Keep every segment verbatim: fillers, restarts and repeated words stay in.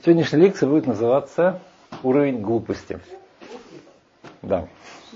Сегодняшняя лекция будет называться «Уровень глупости». Да.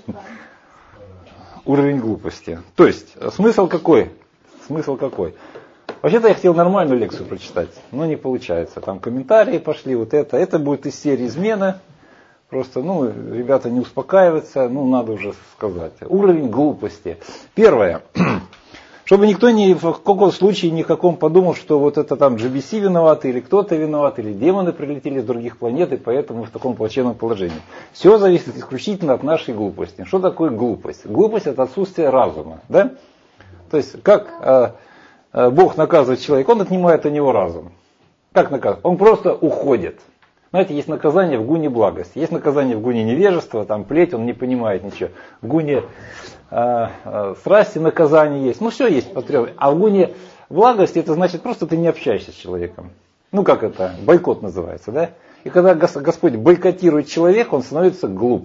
Уровень глупости. То есть, смысл какой? Смысл какой? Вообще-то я хотел нормальную лекцию прочитать, но не получается. Там комментарии пошли, вот это. Это будет из серии «Измена». Просто, ну, ребята не успокаиваются, ну, надо уже сказать. Уровень глупости. Первое. Чтобы никто ни в каком случае ни в каком подумал, что вот это там джи би си виноват, или кто-то виноват, или демоны прилетели с других планет, и поэтому в таком плачевном положении. Все зависит исключительно от нашей глупости. Что такое глупость? Глупость — это отсутствие разума. Да? То есть, как э, э, Бог наказывает человека, Он отнимает у него разум. Как наказывает? Он просто уходит. Знаете, есть наказание в гуне благости, есть наказание в гуне невежества, там плеть, он не понимает ничего. В гуне э, э, страсти наказание есть, ну все есть потребность. А в гуне благости это значит просто ты не общаешься с человеком. Ну как это, бойкот называется, да? И когда Господь бойкотирует человека, он становится глуп.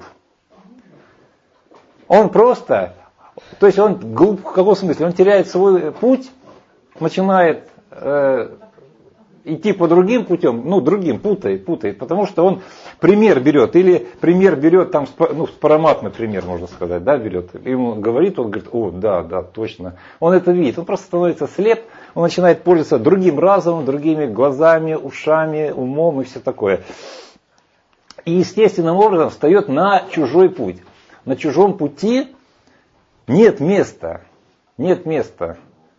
Он просто, то есть он глуп в каком смысле? Он теряет свой путь, начинает... Э, идти по другим путем, ну, другим, путает, путает, потому что он пример берет, или пример берет, там, ну, спароматный пример, можно сказать, да, берет, ему говорит, он говорит, о, да, да, точно, он это видит, он просто становится слеп, он начинает пользоваться другим разумом, другими глазами, ушами, умом и все такое. И естественным образом встает на чужой путь. На чужом пути нет места, нет места.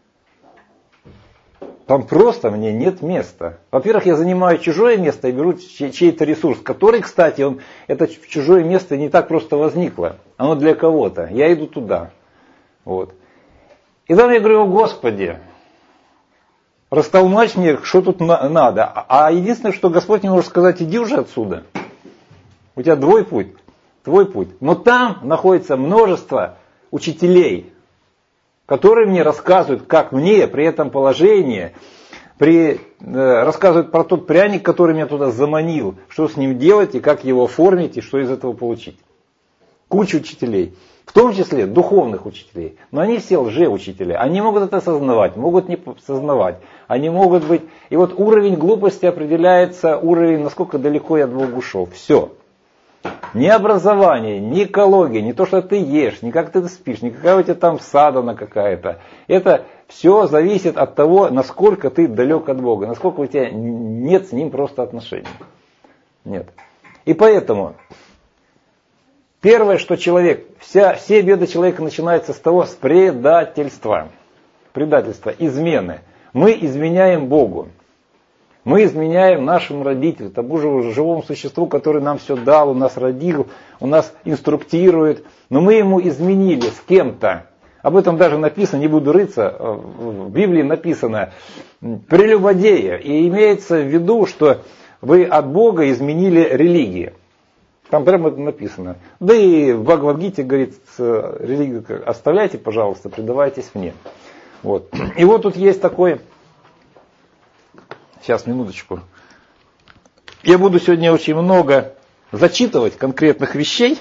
Там просто мне нет места. Во-первых, я занимаю чужое место и беру чей-то ресурс, который, кстати, он, это чужое место не так просто возникло. Оно для кого-то. Я иду туда. Вот. И там я говорю, о Господи, растолмачь мне, что тут на- надо. А единственное, что Господь мне может сказать, иди уже отсюда. У тебя твой путь, твой путь. Но там находится множество учителей, которые мне рассказывают, как мне при этом положении, при, э, рассказывают про тот пряник, который меня туда заманил, что с ним делать и как его оформить и что из этого получить. Куча учителей, в том числе духовных учителей, но они все лжеучителя, они могут это осознавать, могут не сознавать, они могут быть, и вот уровень глупости определяется, уровень, насколько далеко я от Бога ушел, все. Ни образование, ни экология, ни то, что ты ешь, ни как ты спишь, ни какая у тебя там садана какая-то. Это все зависит от того, насколько ты далек от Бога, насколько у тебя нет с Ним просто отношений. Нет. И поэтому, первое, что человек, вся, все беды человека начинаются с того, с предательства. Предательства, измены. Мы изменяем Богу. Мы изменяем нашему родителю, тому же живому существу, который нам все дал, у нас родил, у нас инструктирует. Но мы ему изменили с кем-то. Об этом даже написано, не буду рыться, в Библии написано прелюбодея. И имеется в виду, что вы от Бога изменили религии. Там прямо это написано. Да и в Бхагавад-гите говорит, религию оставляйте, пожалуйста, предавайтесь мне. Вот. И вот тут есть такой... Сейчас, минуточку. Я буду сегодня очень много зачитывать конкретных вещей.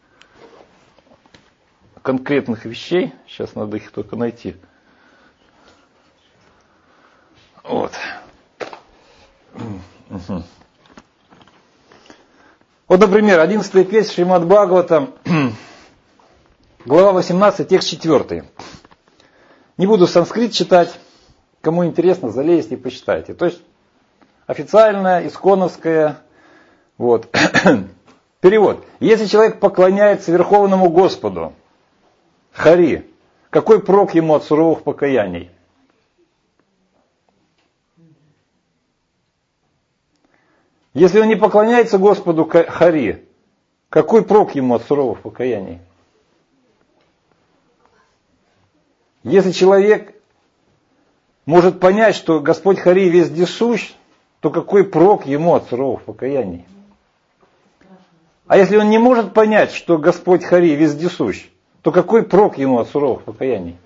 Конкретных вещей. Сейчас надо их только найти. Вот. Угу. Вот, например, одиннадцатая песня Шримад Бхагаватам, глава восемнадцать, текст четвёртый. Не буду санскрит читать. Кому интересно, залезьте и почитайте. То есть официальная, исконовская. Вот. Перевод. Если человек поклоняется Верховному Господу, Хари, какой прок ему от суровых покаяний? Если он не поклоняется Господу Хари, какой прок ему от суровых покаяний? Если человек может понять, что Господь Хари вездесущ, то какой прок ему от суровых покаяний? А если он не может понять, что Господь Хари вездесущ, то какой прок ему от суровых покаяний?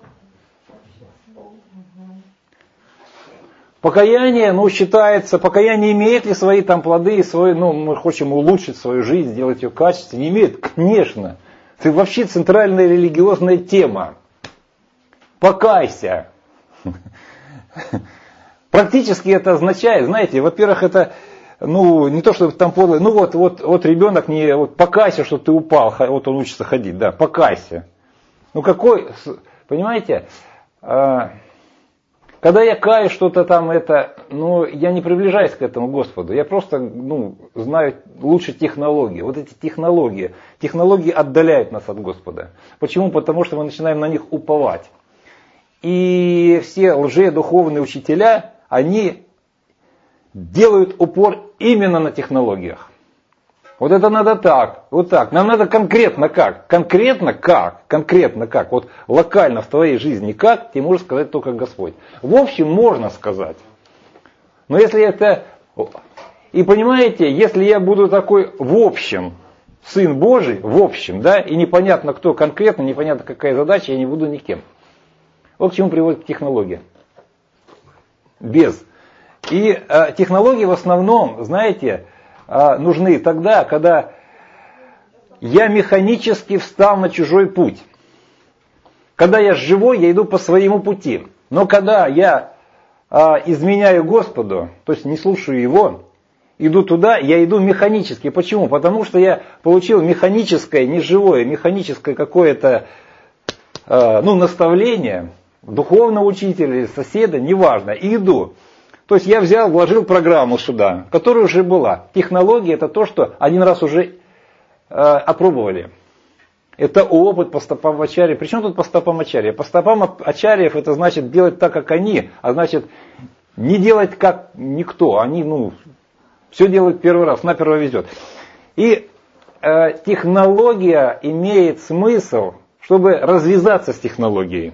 Покаяние, ну, считается, покаяние имеет ли свои там плоды, и свои, ну, мы хотим улучшить свою жизнь, сделать ее качественнее? Не имеет, конечно. Это вообще центральная религиозная тема. Покайся. Практически это означает, знаете, во-первых, это ну, не то, что там подлый, ну вот, вот, вот ребенок не, вот покайся, что ты упал, вот он учится ходить, да, покайся. Ну какой, понимаете, когда я каюсь что-то там, это, ну, я не приближаюсь к этому Господу, я просто, ну, знаю лучше технологии. Вот эти технологии, технологии отдаляют нас от Господа. Почему? Потому что мы начинаем на них уповать. И все лжедуховные учителя, они делают упор именно на технологиях. Вот это надо так, вот так. Нам надо конкретно как. Конкретно как. Конкретно как. Вот локально в твоей жизни как, тебе может сказать только Господь. В общем, можно сказать. Но если это... И понимаете, если я буду такой в общем, Сын Божий, в общем, да, и непонятно кто конкретно, непонятно какая задача, я не буду никем. Вот к чему приводит технология. Без. И э, технологии в основном, знаете, нужны тогда, когда я механически встал на чужой путь. Когда я живой, я иду по своему пути. Но когда я а, изменяю Господу, то есть не слушаю Его, иду туда, я иду механически. Почему? Потому что я получил механическое, не живое, механическое какое-то а, ну, наставление духовного учителя, соседа, неважно, и иду. То есть я взял, вложил программу сюда, которая уже была. Технология это то, что один раз уже э, опробовали. Это опыт по стопам Ачарьев. Причем тут по стопам Ачарьев? По стопам Ачарьев это значит делать так, как они, а значит не делать как никто. Они, ну, все делают первый раз, наперво везет. И э, технология имеет смысл, чтобы развязаться с технологией.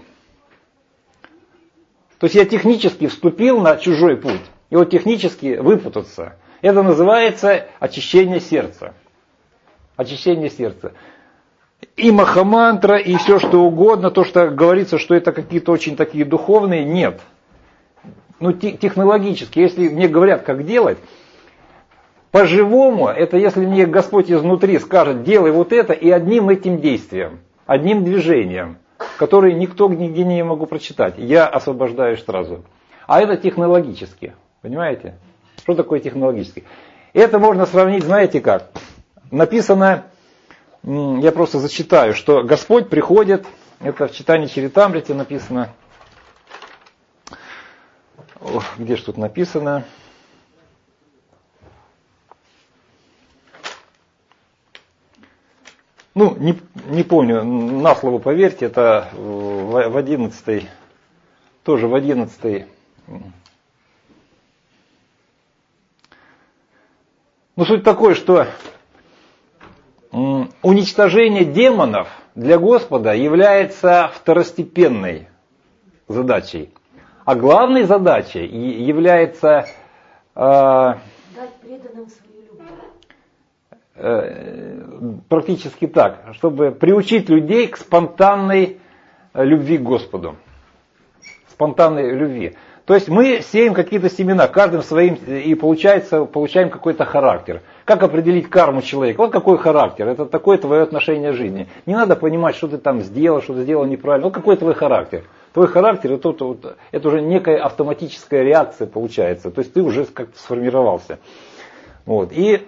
То есть я технически вступил на чужой путь, и вот технически выпутаться. Это называется очищение сердца. Очищение сердца. И махамантра, и все что угодно, то, что говорится, что это какие-то очень такие духовные, нет. Ну, технологически, если мне говорят, как делать, по-живому, это если мне Господь изнутри скажет, делай вот это, и одним этим действием, одним движением, которые никто нигде не могу прочитать. Я освобождаюсь сразу. А это технологически. Понимаете? Что такое технологически? Это можно сравнить, знаете как? Написано, я просто зачитаю, что Господь приходит, это в читании Чаритамрити написано. Ох, где же тут написано? Ну, не, не помню, на слово поверьте, это в одиннадцатой, тоже в одиннадцатой. Ну, суть такой, что уничтожение демонов для Господа является второстепенной задачей. А главной задачей является... Э, дать преданным свою любовь. Практически так, чтобы приучить людей к спонтанной любви к Господу. Спонтанной любви. То есть мы сеем какие-то семена, каждым своим, и получается, получаем какой-то характер. Как определить карму человека? Вот какой характер, это такое твое отношение к жизни. Не надо понимать, что ты там сделал, что ты сделал неправильно. Вот какой твой характер. Твой характер, это, это, это уже некая автоматическая реакция получается. То есть ты уже как-то сформировался. Вот. И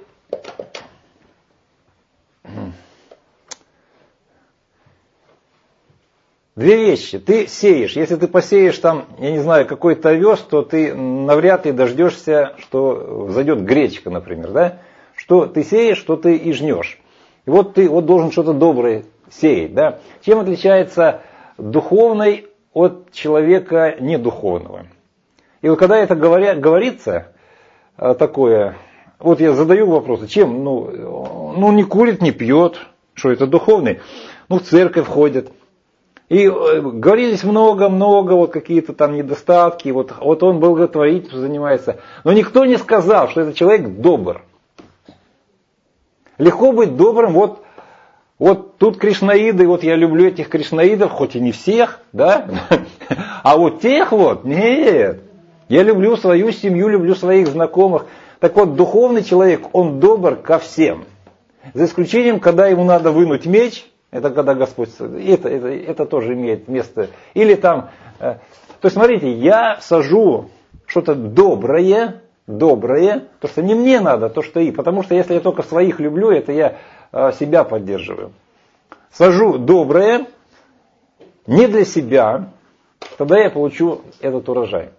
две вещи. Ты сеешь. Если ты посеешь там, я не знаю, какой-то овес, то ты навряд ли дождешься, что взойдет гречка, например. Да? Что ты сеешь, что ты и жнешь. И вот ты вот должен что-то доброе сеять. Да? Чем отличается духовный от человека недуховного? И вот когда это говоря, говорится, такое, вот я задаю вопросы, чем? Ну, ну не курит, не пьет. Что это духовный? Ну в церковь ходит. И говорились много-много, вот какие-то там недостатки, вот, вот он благотворительством занимается. Но никто не сказал, что этот человек добр. Легко быть добрым, вот, вот тут кришнаиды, вот я люблю этих кришнаидов, хоть и не всех, да, а вот тех вот, нет. Я люблю свою семью, люблю своих знакомых. Так вот, духовный человек, он добр ко всем. За исключением, когда ему надо вынуть меч, это когда Господь, это, это, это тоже имеет место. Или там, э, то есть смотрите, я сажу что-то доброе, доброе, то, что не мне надо, то, что и. Потому что если я только своих люблю, это я э, себя поддерживаю. Сажу доброе не для себя, тогда я получу этот урожай.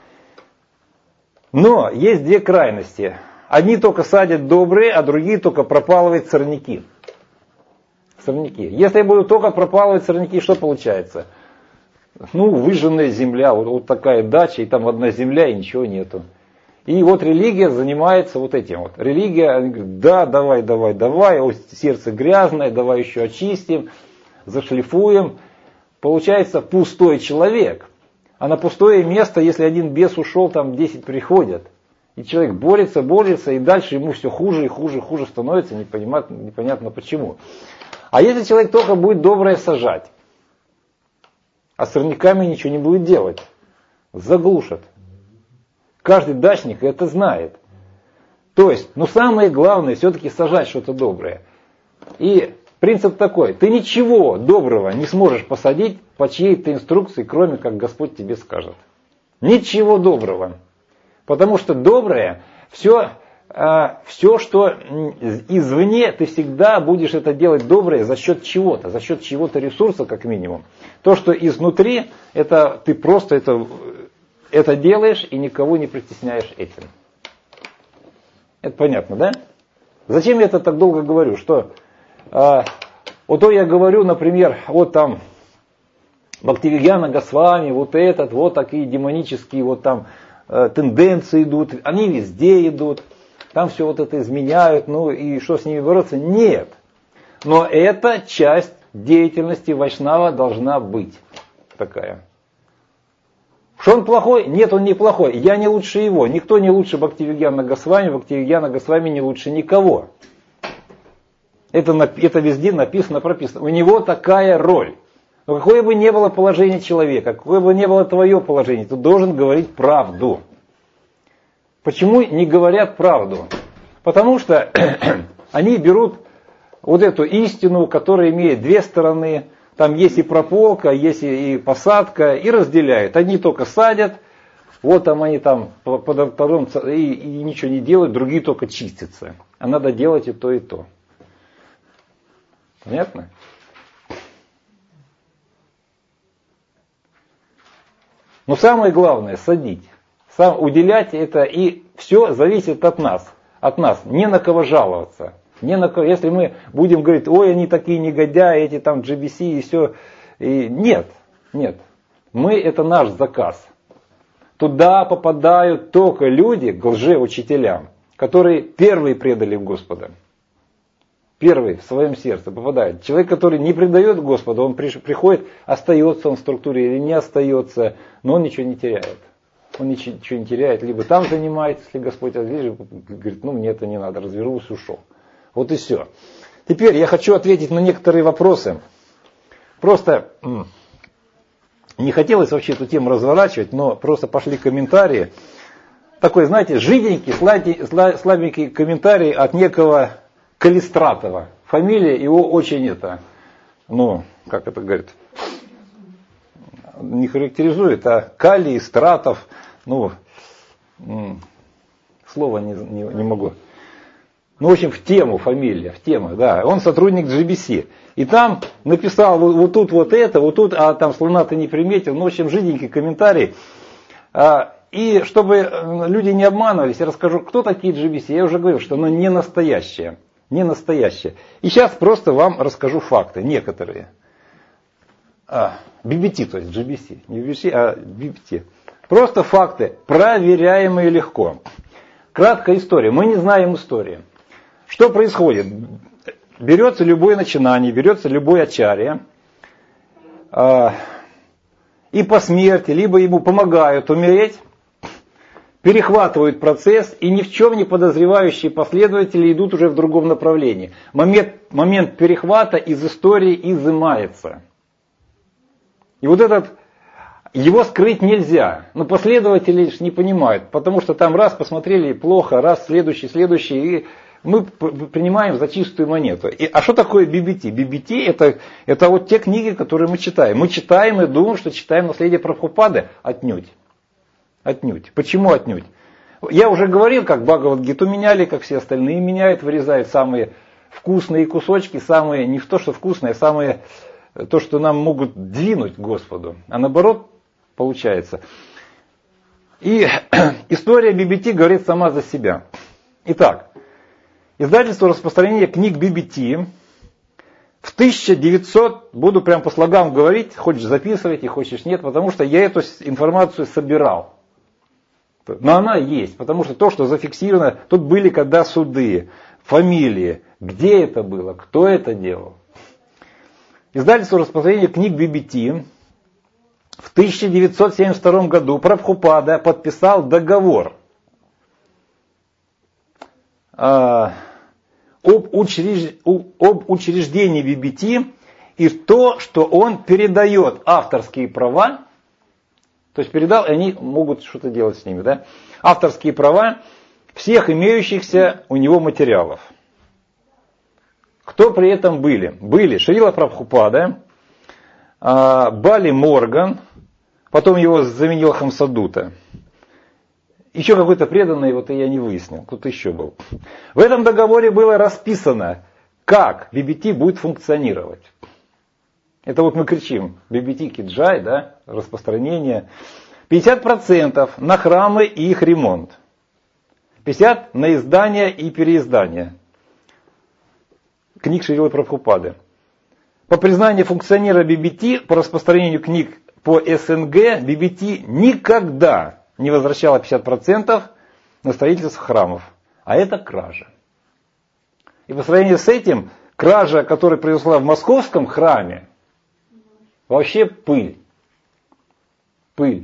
Но есть две крайности. Одни только садят добрые, а другие только пропалывают сорняки. Сорняки. Если я буду только пропалывать сорняки, что получается? Ну, выжженная земля, вот, вот такая дача, и там одна земля, и ничего нету. И вот религия занимается вот этим вот. Религия, они говорят, да, давай, давай, давай, о, сердце грязное, давай еще очистим, зашлифуем. Получается пустой человек. А на пустое место, если один бес ушел, там десять приходят. И человек борется, борется, и дальше ему все хуже и хуже, хуже становится, непонятно, непонятно почему. А если человек только будет доброе сажать, а с сорняками ничего не будет делать, заглушат. Каждый дачник это знает. То есть, ну самое главное все-таки сажать что-то доброе. И принцип такой, ты ничего доброго не сможешь посадить по чьей-то инструкции, кроме как Господь тебе скажет. Ничего доброго. Потому что доброе, все, все, что извне, ты всегда будешь это делать доброе за счет чего-то, за счет чего-то ресурса как минимум. То, что изнутри, это ты просто это, это делаешь и никого не притесняешь этим. Это понятно, да? Зачем я это так долго говорю? Что, а, вот то я говорю, например, вот там Бхактивигьяна Госвами, вот этот, вот такие демонические вот там э, тенденции идут, они везде идут, там все вот это изменяют, ну и что с ними бороться? Нет. Но эта часть деятельности вайшнава должна быть такая. Что он плохой? Нет, он не плохой. Я не лучше его. Никто не лучше Бхактивигьяна Госвами, Бхактивигьяна Госвами не лучше никого. Это, это везде написано, прописано. У него такая роль. Но какое бы ни было положение человека, какое бы ни было твое положение, ты должен говорить правду. Почему не говорят правду? Потому что они берут вот эту истину, которая имеет две стороны. Там есть и прополка, есть и посадка, и разделяют. Одни только садят, вот там они там потом и, и ничего не делают, другие только чистятся. А надо делать и то, и то. Понятно? Но самое главное, садить. Сам уделять это, и все зависит от нас. От нас. Не на кого жаловаться. Не на кого. Если мы будем говорить, ой, они такие негодяи, эти там джи би си и все. И нет, нет. Мы, это наш заказ. Туда попадают только люди, к лжеучителям, которые первые предали Господа. Первый в своем сердце попадает. Человек, который не предает Господа, он приходит, остается он в структуре или не остается, но он ничего не теряет. Он ничего, ничего не теряет, либо там занимается, если Господь разрежет, говорит, ну мне это не надо, развернулся, ушел. Вот и все. Теперь я хочу ответить на некоторые вопросы. Просто не хотелось вообще эту тему разворачивать, но просто пошли комментарии. Такой, знаете, жиденький, слабенький комментарий от некого Калистратова. Фамилия его очень это, ну, как это говорит, не характеризует, а Калистратов, ну, слово не, не, не могу. Ну, в общем, в тему фамилия, в тему, да. Он сотрудник джи би си. И там написал вот, вот тут вот это, вот тут, а там слона ты не приметил. Ну, в общем, жиденький комментарий. А, и чтобы люди не обманывались, я расскажу, кто такие джи би си. Я уже говорил, что оно не настоящее. Не настоящее. И сейчас просто вам расскажу факты, некоторые. А, би би ти, то есть джи би си. Не би би си, а би би ти. Просто факты, проверяемые легко. Краткая история. Мы не знаем истории. Что происходит? Берется любое начинание, берется любой ачарья, э, и по смерти, либо ему помогают умереть, перехватывают процесс, и ни в чем не подозревающие последователи идут уже в другом направлении. Момент, момент перехвата из истории изымается. И вот этот, его скрыть нельзя. Но последователи лишь не понимают, потому что там раз посмотрели плохо, раз следующий, следующий, и мы принимаем за чистую монету. И, а что такое би би ти? би би ти это, это вот те книги, которые мы читаем. Мы читаем и думаем, что читаем наследие Прабхупады. Отнюдь. Отнюдь. Почему отнюдь? Я уже говорил, как Бхагавад-гиту меняли, как все остальные меняют, вырезают самые вкусные кусочки, самые, не то что вкусные, а самые, то, что нам могут двинуть к Господу. А наоборот, получается. И история би би ти говорит сама за себя. Итак, издательство распространения книг би би ти в тысяча девятьсот, буду прям по слогам говорить, хочешь записывайте, хочешь нет, потому что я эту информацию собирал. Но она есть, потому что то, что зафиксировано, тут были когда суды, фамилии, где это было, кто это делал. Издательство распространения книг би би ти в тысяча девятьсот семьдесят втором году Прабхупада подписал договор а, об, учреж... об учреждении би би ти и то, что он передает авторские права, то есть передал, и они могут что-то делать с ними, да? Авторские права всех имеющихся у него материалов. Кто при этом были? Были Шрила Прабхупада, Бали Морган, потом его заменил Хамсадута. Еще какой-то преданный, вот я не выяснил, кто-то еще был. В этом договоре было расписано, как би би ти будет функционировать. Это вот мы кричим, би би ти Киджай, да, распространение. пятьдесят процентов на храмы и их ремонт. пятьдесят процентов на издание и переиздание книг Шрилы Прабхупады. По признанию функционера би би ти по распространению книг по эс эн гэ, би би ти никогда не возвращала пятьдесят процентов на строительство храмов. А это кража. И по сравнению с этим, кража, которая произошла в московском храме, вообще пыль. Пыль.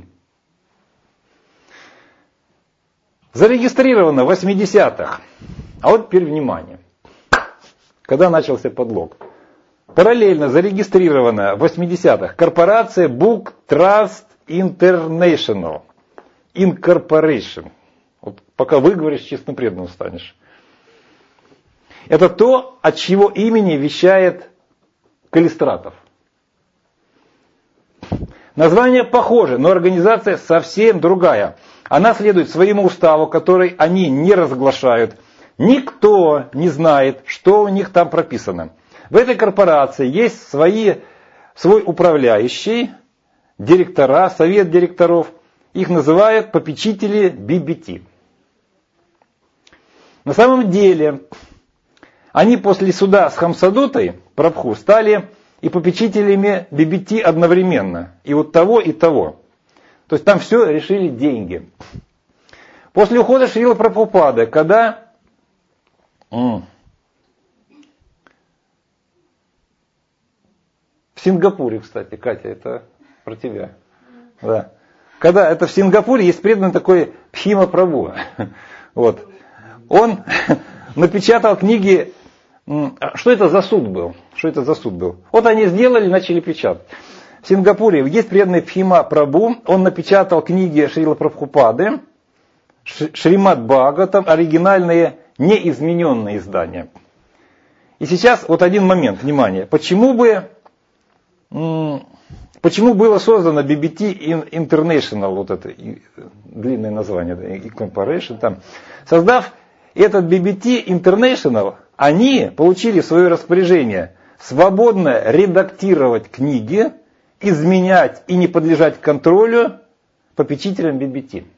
Зарегистрировано в восьмидесятых. А вот теперь внимание. Когда начался подлог. Параллельно зарегистрирована в восьмидесятых корпорация Book Trust International. Incorporation. Вот пока выговоришь, честно преданным станешь. Это то, от чьего имени вещает Калистратов. Название похоже, но организация совсем другая. Она следует своему уставу, который они не разглашают. Никто не знает, что у них там прописано. В этой корпорации есть свои, свой управляющий, директора, совет директоров. Их называют попечители би би ти. На самом деле, они после суда с Хамсадутой, Прабху, стали и попечителями би би ти одновременно. И вот того, и того. То есть там все решили деньги. После ухода Шрилы Прабхупады, когда м- в Сингапуре, кстати, Катя, это про тебя. Да. Когда это в Сингапуре есть преданный такой Пхима Прабху. Вот. Он напечатал книги. Что это за суд был? Что это за суд был? Вот они сделали, начали печатать. В Сингапуре есть преданный Пхима Прабху. Он напечатал книги Шрилы Прабхупады, Шримад Бхагаватам, оригинальные, неизмененные издания. И сейчас вот один момент, внимание. Почему бы, почему было создано би би ти International, вот это длинное название, да, Incorporation, там, создав этот би би ти International, они получили в свое распоряжение свободно редактировать книги, изменять и не подлежать контролю попечителям би би ти.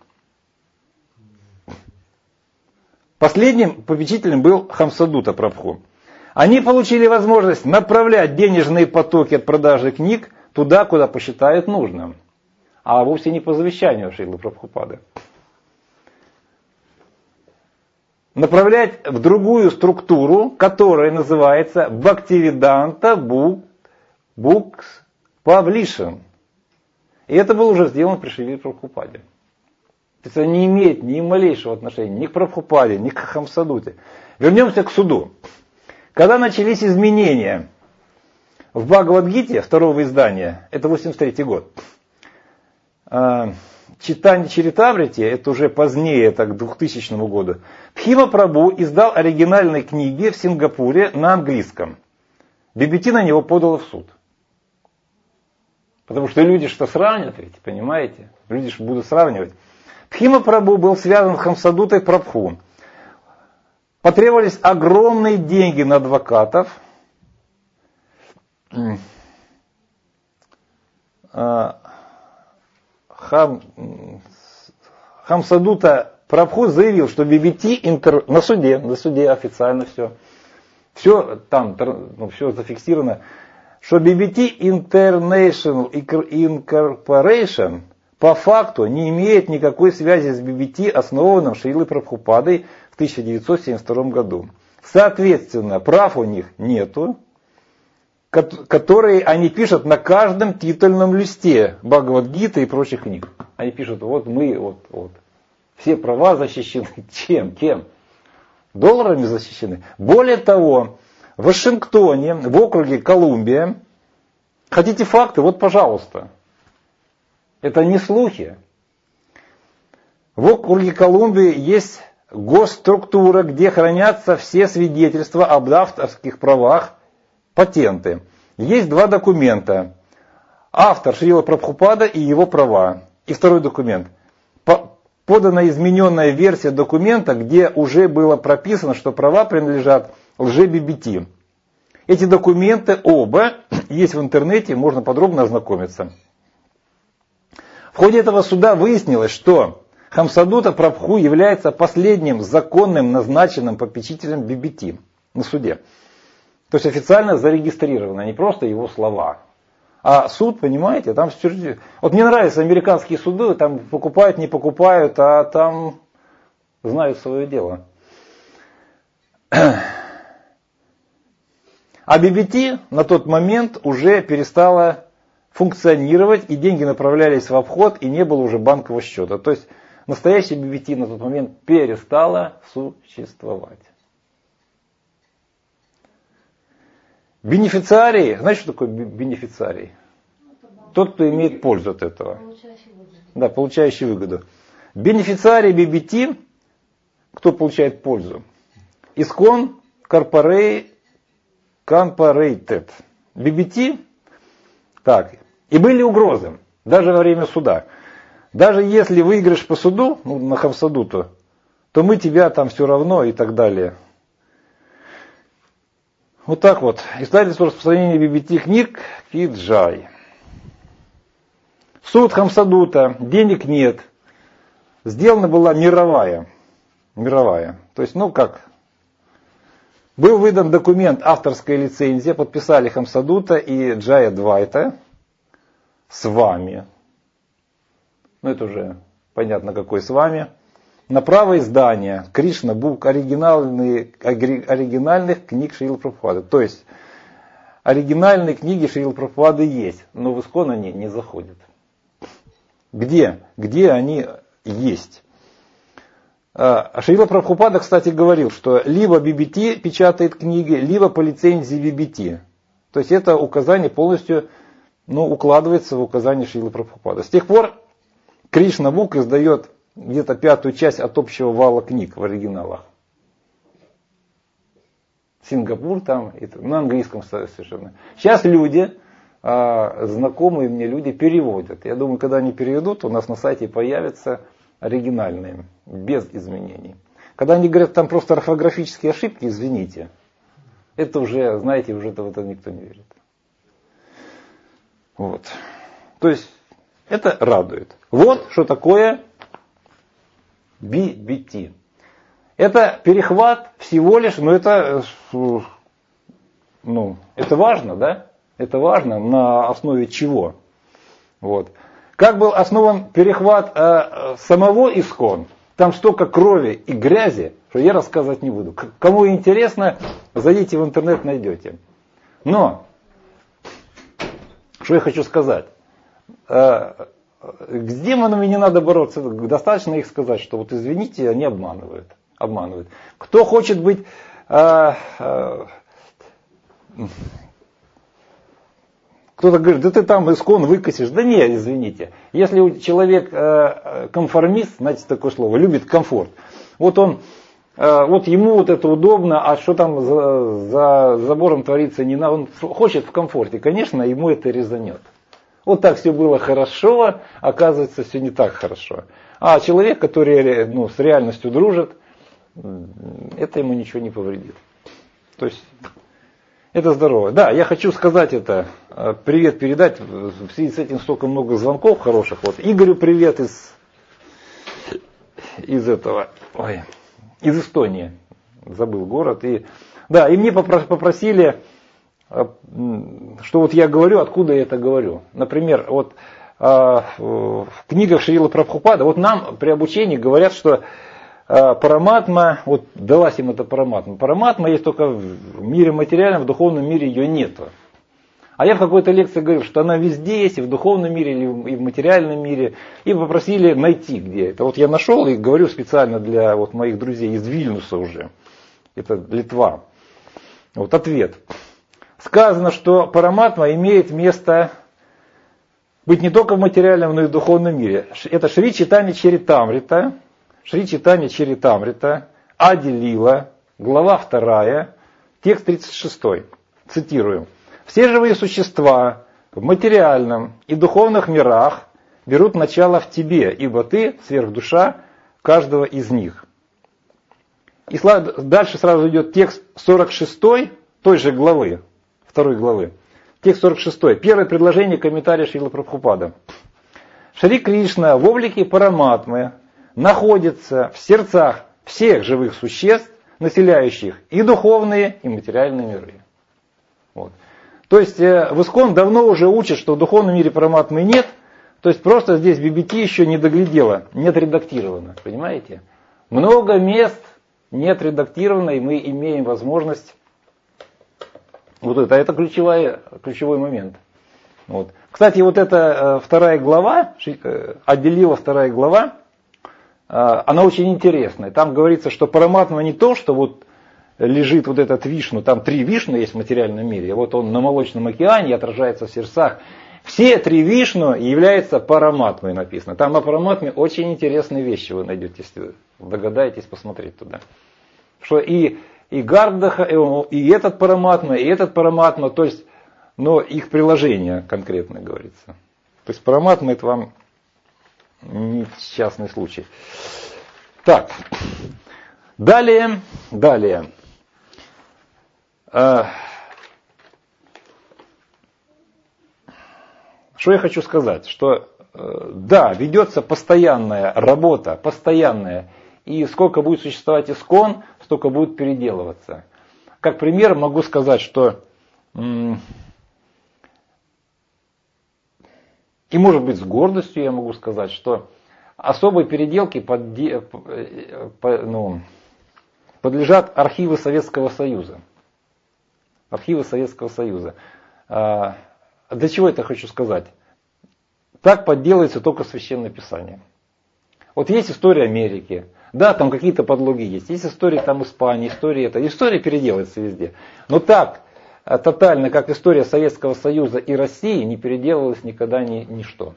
Последним попечителем был Хамсадута Прабху. Они получили возможность направлять денежные потоки от продажи книг туда, куда посчитают нужным, а вовсе не по завещанию Шрилы Прабхупады. Направлять в другую структуру, которая называется Bhaktivedanta Books Publishing. И это было уже сделано при Шриле Прабхупаде. То есть это не имеет ни малейшего отношения ни к Прабхупаде, ни к Хамсадуте. Вернемся к суду. Когда начались изменения в Бхагавад-гите второго издания, это восемьдесят третий год, Читание Чаритамрити, это уже позднее, это к двухтысячному году, Пхима Прабху издал оригинальные книги в Сингапуре на английском. би би ти на него подало в суд. Потому что люди что сравнят, ведь, понимаете? Люди что будут сравнивать. Дхимапрабху был связан с Хамсадутой Прабху. Потребовались огромные деньги на адвокатов. Хам, Хамсадута Прабху заявил, что би би ти интер... на суде, на суде официально все, все там, ну, все зафиксировано, что би би ти International Incorporation по факту не имеет никакой связи с би би ти, основанным Шрилой Прабхупадой в тысяча девятьсот семьдесят втором году. Соответственно, прав у них нету, которые они пишут на каждом титульном листе Бхагавад-гиты и прочих книг. Они пишут, вот мы, вот, вот. Все права защищены. Чем? Кем? Долларами защищены. Более того, в Вашингтоне, в округе Колумбия, хотите факты? Вот, пожалуйста. Это не слухи. В округе Колумбии есть госструктура, где хранятся все свидетельства об авторских правах, патенты. Есть два документа. Автор Шрила Прабхупада и его права. И второй документ. Подана измененная версия документа, где уже было прописано, что права принадлежат лже-би би ти. Эти документы оба есть в интернете, можно подробно ознакомиться. В ходе этого суда выяснилось, что Хамсадута Прабху является последним законным назначенным попечителем би би ти на суде. То есть официально зарегистрировано, не просто его слова. А суд, понимаете, там все... Вот мне нравятся американские суды, там покупают, не покупают, а там знают свое дело. А би би ти на тот момент уже перестала функционировать, и деньги направлялись в обход, и не было уже банкового счета. То есть настоящая би би ти на тот момент перестала существовать. Бенефициарий, знаете, что такое бенефициарий? Тот, кто имеет пользу от этого. Получающий выгоду. Да, получающий выгоду. Бенефициарий би би ти, кто получает пользу? Искон Corporated. би би ти, так, и были угрозы, даже во время суда. Даже если выиграешь по суду, ну, на Хамсадуту, то мы тебя там все равно и так далее. Вот так вот. Издательство распространения би би ти книг Киджай. Суд Хамсадута, денег нет. Сделана была мировая. Мировая. То есть, ну как. Был выдан документ, авторская лицензия, подписали Хамсадута и Джая Двайта с вами. Ну это уже понятно, какой с вами. На право издания Кришна Бук оригинальных, оригинальных книг Шрилы Прабхупады. То есть оригинальные книги Шрилы Прабхупады есть, но в Искон они не заходят. Где? Где они есть? Шрила Прабхупада, кстати, говорил, что либо би би ти печатает книги, либо по лицензии би би ти. То есть это указание полностью, ну, укладывается в указание Шрилы Прабхупада. С тех пор Кришна Бук издает где-то пятую часть от общего вала книг в оригиналах. Сингапур там, на английском совершенно. Сейчас люди, знакомые мне люди, переводят. Я думаю, когда они переведут, у нас на сайте появятся оригинальные, без изменений. Когда они говорят, там просто орфографические ошибки, извините. Это уже, знаете, уже в это никто не верит. Вот. То есть, это радует. Вот что такое би би ти. Это перехват всего лишь, но это, ну, это важно, да? Это важно, на основе чего? Вот. Как был основан перехват э, самого Искон, там столько крови и грязи, что я рассказывать не буду. Кому интересно, зайдите в интернет, найдете. Но, что я хочу сказать. Э, С демонами не надо бороться, достаточно их сказать, что вот извините, они обманывают. обманывают. Кто хочет быть... Э, э, кто-то говорит, да ты там Искон выкосишь. Да нет, извините. Если человек э, конформист, знаете такое слово, любит комфорт. Вот он, э, вот ему вот это удобно, а что там за, за забором творится, не надо. Он хочет в комфорте, конечно, ему это резанет. Вот так все было хорошо, оказывается, все не так хорошо. А человек, который ну, с реальностью дружит, это ему ничего не повредит. То есть это здорово. Да, я хочу сказать это, привет передать, в связи с этим столько много звонков хороших. Вот Игорю привет из, из этого, ой, из Эстонии, забыл город. И, да, и мне попросили, что вот я говорю, откуда я это говорю. Например, вот в книгах Шрилы Прабхупады, вот нам при обучении говорят, что параматма, вот далась им эта параматма. Параматма есть только в мире материальном, в духовном мире ее нету. А я в какой-то лекции говорил, что она везде есть, и в духовном мире, и в материальном мире. И попросили найти, где это. Вот я нашел и говорю специально для вот моих друзей из Вильнюса уже. Это Литва. Вот ответ. Сказано, что параматма имеет место быть не только в материальном, но и в духовном мире. Это Шри Чайтанья Чаритамрита. Шри Чайтанья Чаритамрита, Ади Лила, глава вторая, текст тридцать шестой. Цитирую. Все живые существа в материальном и духовных мирах берут начало в тебе, ибо ты сверхдуша каждого из них. И дальше сразу идет текст сорок шестой той же главы, второй главы. Текст сорок шестой. Первое предложение комментария Шрилы Прабхупады. Шри Кришна в облике Параматмы находится в сердцах всех живых существ, населяющих и духовные, и материальные миры. Вот. То есть в Искон давно уже учат, что в духовном мире Параматмы нет, то есть просто здесь би би ти еще не доглядело, не отредактировано, понимаете? Много мест не отредактировано, и мы имеем возможность, вот это, это ключевой, ключевой момент. Вот. Кстати, вот эта вторая глава, отделила вторая глава, она очень интересная. Там говорится, что параматма не то, что вот лежит вот этот Вишну, там три Вишну есть в материальном мире, вот он на молочном океане отражается в сердцах. Все три Вишну являются параматмой написано. Там о параматме очень интересные вещи вы найдете, если догадаетесь посмотреть туда. Что и, и Гардха, и этот параматма, и этот параматма, то есть, но их приложение конкретно говорится. То есть параматма это вам не частный случай. Так, далее, далее. Что я хочу сказать? Что да, ведется постоянная работа, постоянная. И сколько будет существовать Искон, столько будет переделываться. Как пример могу сказать, что и может быть с гордостью я могу сказать, что особой переделке под, ну, подлежат архивы Советского Союза. Архивы Советского Союза. Для чего это хочу сказать? Так подделывается только Священное Писание. Вот есть история Америки. Да, там какие-то подлоги есть. Есть история там Испании, история это. История переделывается везде. Но так тотально, как история Советского Союза и России, не переделывалось никогда ни, ничто.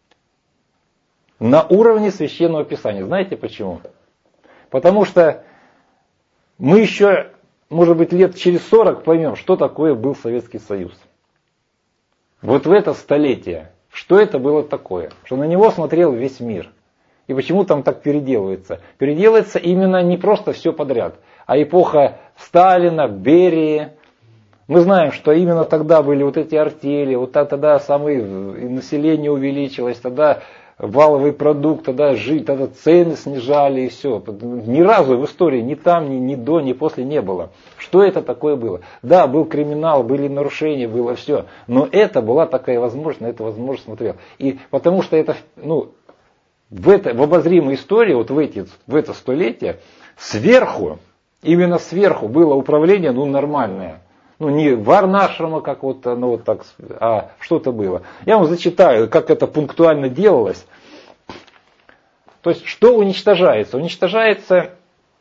На уровне Священного Писания. Знаете почему? Потому что мы еще, может быть, лет через сорок поймем, что такое был Советский Союз. Вот в это столетие, что это было такое, что на него смотрел весь мир. И почему там так переделывается? Переделывается именно не просто все подряд, а эпоха Сталина, Берии. Мы знаем, что именно тогда были вот эти артели, вот тогда самое население увеличилось, тогда валовый продукт, тогда, жить, тогда цены снижали и все. Ни разу в истории ни там, ни, ни до, ни после не было. Что это такое было? Да, был криминал, были нарушения, было все. Но это была такая возможность, на это возможность смотрел. И потому что это, ну, в, это, в обозримой истории, вот в, эти, в это столетие, сверху, именно сверху было управление, ну, нормальное. Ну, не варнашрама, как вот оно вот так, а что-то было. Я вам зачитаю, как это пунктуально делалось. То есть, что уничтожается? Уничтожается,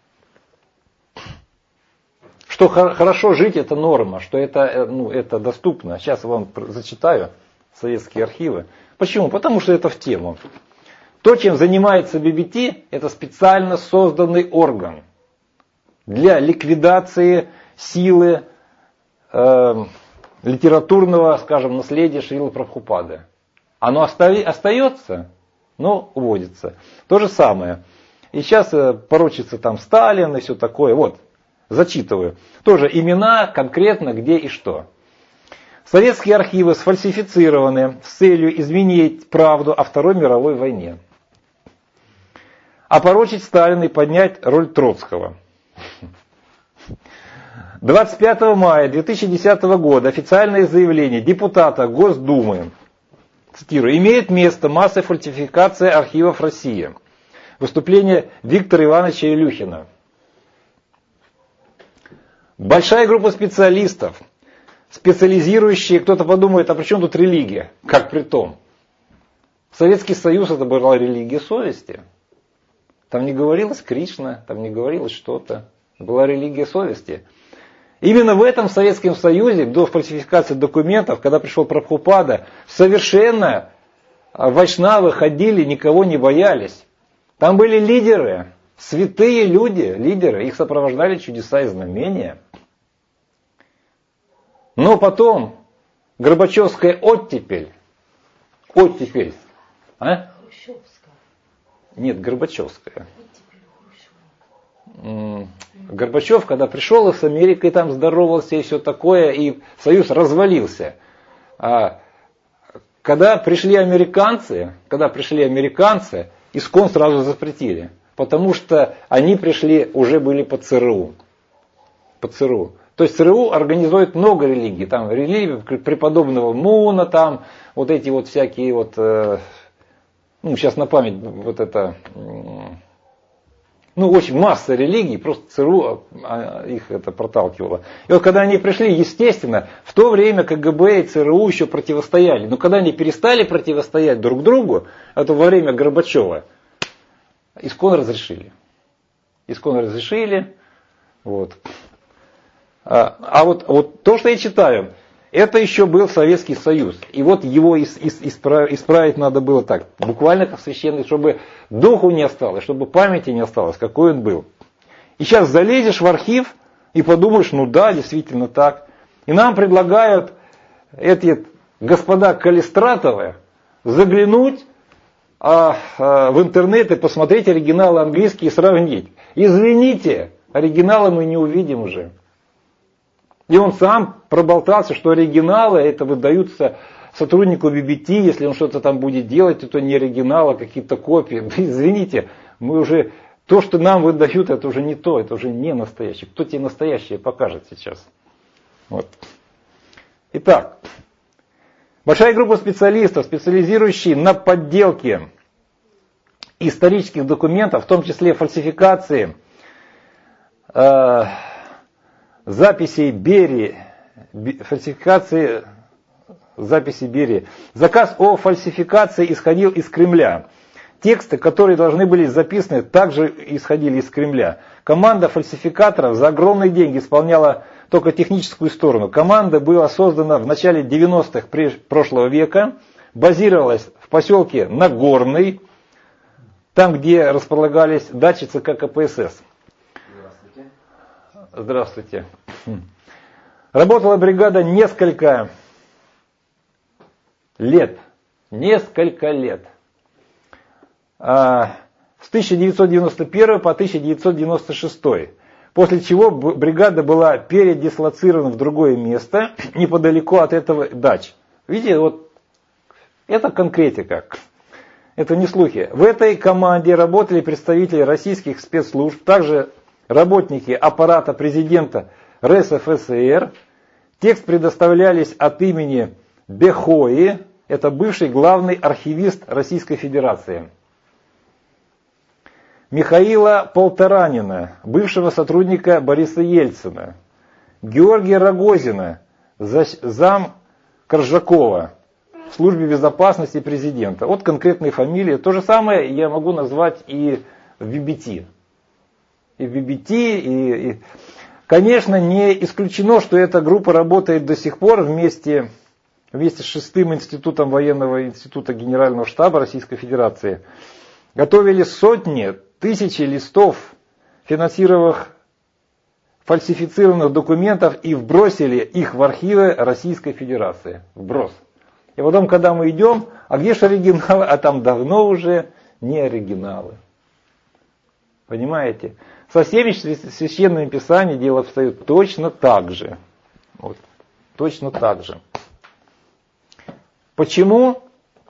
что хорошо жить это норма, что это, ну, это доступно. Сейчас я вам зачитаю советские архивы. Почему? Потому что это в тему. То, чем занимается би би ти, это специально созданный орган для ликвидации силы э, литературного, скажем, наследия Шрилы Прабхупады. Оно остави, остается? но уводится. То же самое. И сейчас порочится там Сталин и все такое. Вот, зачитываю. Тоже имена конкретно где и что. Советские архивы сфальсифицированы с целью изменить правду о Второй мировой войне. Опорочить Сталина и поднять роль Троцкого. двадцать пятого мая две тысячи десятого года официальное заявление депутата Госдумы, цитирую, имеет место массовая фальсификация архивов России. Выступление Виктора Ивановича Илюхина. Большая группа специалистов, специализирующие, кто-то подумает, а при чем тут религия? Как при том? Советский Союз это была религия совести. Там не говорилось Кришна, там не говорилось что-то. Была религия совести. Именно в этом Советском Союзе, до фальсификации документов, когда пришел Прабхупада, совершенно вайшнавы ходили, никого не боялись. Там были лидеры, святые люди, лидеры, их сопровождали чудеса и знамения. Но потом Горбачевская оттепель, оттепель, а? Хрущевская. Нет, Горбачевская. Горбачев, когда пришел с Америкой, там здоровался и все такое, и Союз развалился. А когда пришли американцы, когда пришли американцы, ИСККОН сразу запретили, потому что они пришли, уже были по ЦРУ. По ЦРУ. То есть ЦРУ организует много религий, там религии преподобного Муна, там вот эти вот всякие вот, э, ну сейчас на память вот это, э, ну очень масса религий, просто ЦРУ их это проталкивало. И вот когда они пришли, естественно, в то время КГБ и ЦРУ еще противостояли, но когда они перестали противостоять друг другу, это во время Горбачева, ИСККОН разрешили. ИСККОН разрешили, вот. А, а вот, вот то, что я читаю, это еще был Советский Союз. И вот его ис, ис, исправить, исправить надо было так, буквально как священный, чтобы духу не осталось, чтобы памяти не осталось, какой он был. И сейчас залезешь в архив и подумаешь, ну да, действительно так. И нам предлагают эти господа Калистратовы заглянуть а, а, в интернет и посмотреть оригиналы английские и сравнить. Извините, оригиналы мы не увидим уже. И он сам проболтался, что оригиналы это выдаются сотруднику би би ти, если он что-то там будет делать, это не оригинал, а какие-то копии. Да, извините, мы уже, то, что нам выдают, это уже не то, это уже не настоящее. Кто тебе настоящее покажет сейчас? Вот. Итак, большая группа специалистов, специализирующие на подделке исторических документов, в том числе фальсификации, э, записей Берии, фальсификации записи Берии. Заказ о фальсификации исходил из Кремля. Тексты, которые должны были записаны, также исходили из Кремля. Команда фальсификаторов за огромные деньги исполняла только техническую сторону. Команда была создана в начале девяностых прошлого века, базировалась в поселке Нагорный, там, где располагались дачи ЦК КПСС. Здравствуйте. Работала бригада несколько лет. Несколько лет. С тысяча девятьсот девяносто первого по тысяча девятьсот девяносто шестой. После чего бригада была передислоцирована в другое место, неподалеку от этого дач. Видите, вот это конкретика. Это не слухи. В этой команде работали представители российских спецслужб, также работники аппарата президента РСФСР. Текст предоставлялись от имени Бехои, это бывший главный архивист Российской Федерации. Михаила Полторанина, бывшего сотрудника Бориса Ельцина. Георгия Рогозина, зам Коржакова в службе безопасности президента. Вот конкретные фамилии. То же самое я могу назвать и в би би ти. И в би би ти, и, и... Конечно, не исключено, что эта группа работает до сих пор вместе, вместе с шестым институтом военного института Генерального штаба Российской Федерации. Готовили сотни, тысячи листов финансированных фальсифицированных документов и вбросили их в архивы Российской Федерации. Вброс. И потом, когда мы идем, а где же оригиналы? А там давно уже не оригиналы. Понимаете? Со всеми священными писаниями дело обстоит точно так же. Вот. Точно так же. Почему?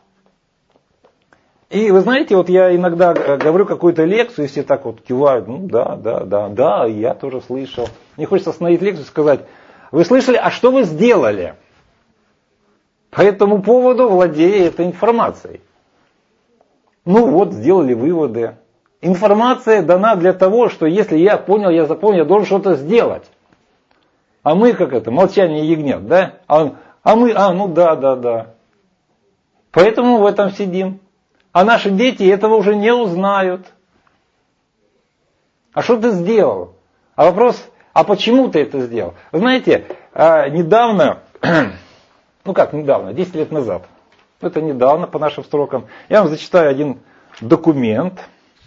И вы знаете, вот я иногда говорю какую-то лекцию, и все так вот кивают, ну да, да, да, да, я тоже слышал. Мне хочется остановить лекцию и сказать, вы слышали, а что вы сделали? По этому поводу, владея этой информацией. Ну вот, сделали выводы. Информация дана для того, что если я понял, я запомнил, я должен что-то сделать. А мы как это, молчание ягнят, да? А, он, а мы, а, ну да, да, да. Поэтому в этом сидим. А наши дети этого уже не узнают. А что ты сделал? А вопрос, а почему ты это сделал? Вы знаете, недавно, ну как недавно, десять лет назад, это недавно по нашим строкам, я вам зачитаю один документ.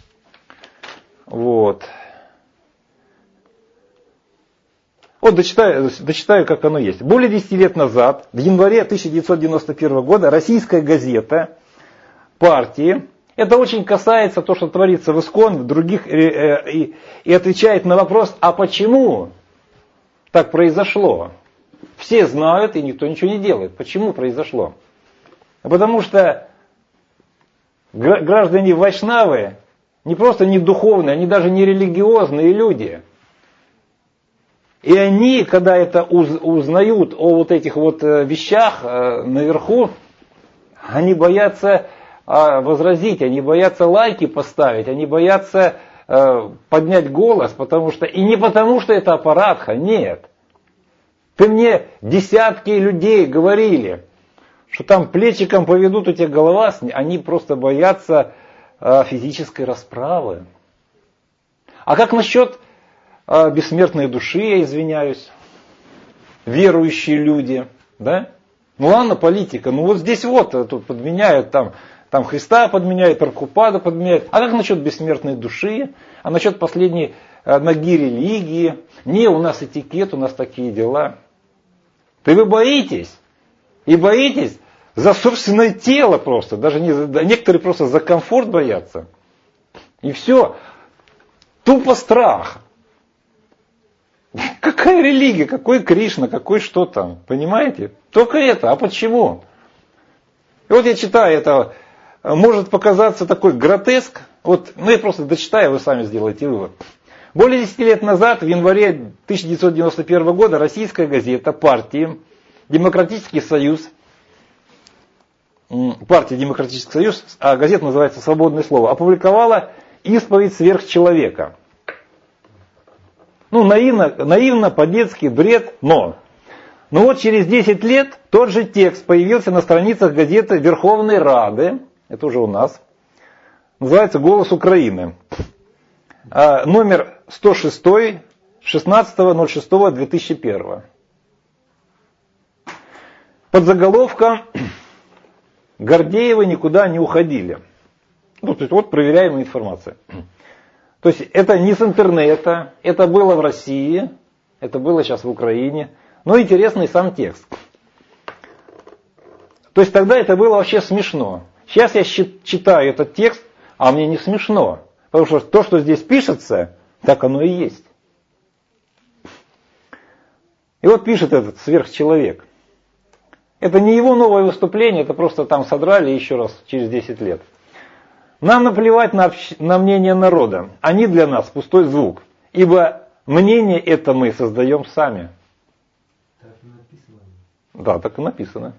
Вот. Вот дочитаю, дочитаю, как оно есть. Более десяти лет назад, в январе тысяча девятьсот девяносто первого года, российская газета партии, это очень касается того, что творится в ИСКОН, в других, и, и, и отвечает на вопрос, а почему так произошло? Все знают, и никто ничего не делает. Почему произошло? Потому что граждане вайшнавы не просто не духовные, они даже не религиозные люди. И они, когда это узнают о вот этих вот вещах наверху, они боятся возразить, они боятся лайки поставить, они боятся поднять голос, потому что, и не потому, что это аппаратха, нет. Ты мне десятки людей говорили, что там плечиком поведут, у тебя голова, они просто боятся физической расправы. А как насчет бессмертной души, я извиняюсь, верующие люди, да? Ну ладно, политика, ну вот здесь вот тут подменяют, там, там Христа подменяют, Прабхупада подменяют. А как насчет бессмертной души? А насчет последней ноги религии? Не, у нас этикет, у нас такие дела. Да вы боитесь, и боитесь за собственное тело просто, даже не за, некоторые просто за комфорт боятся. И все, тупо страх. Какая религия, какой Кришна, какой что там, понимаете? Только это, а почему? И вот я читаю это, может показаться такой гротеск, вот, ну я просто дочитаю, вы сами сделаете вывод. Более десяти лет назад, в январе тысяча девятьсот девяносто первого года, российская газета партии «Демократический союз», партия «Демократический союз», а газета называется «Свободное слово», опубликовала исповедь сверхчеловека. Ну, наивно, наивно, по-детски, бред, но. Но вот через десять лет тот же текст появился на страницах газеты Верховной Рады, это уже у нас, называется «Голос Украины». А, номер сто шесть, шестнадцатого ноль шестого две тысячи первого. Под заголовком «Гордеевы никуда не уходили». Ну, то есть вот проверяемая информация. То есть это не с интернета, это было в России, это было сейчас в Украине. Но интересный сам текст. То есть тогда это было вообще смешно. Сейчас я читаю этот текст, а мне не смешно. Потому что то, что здесь пишется, так оно и есть. И вот пишет этот сверхчеловек. Это не его новое выступление, это просто там содрали еще раз через десять лет. Нам наплевать на, общ... на мнение народа. Они для нас пустой звук. Ибо мнение это мы создаем сами. Так и написано. Да, так и написано.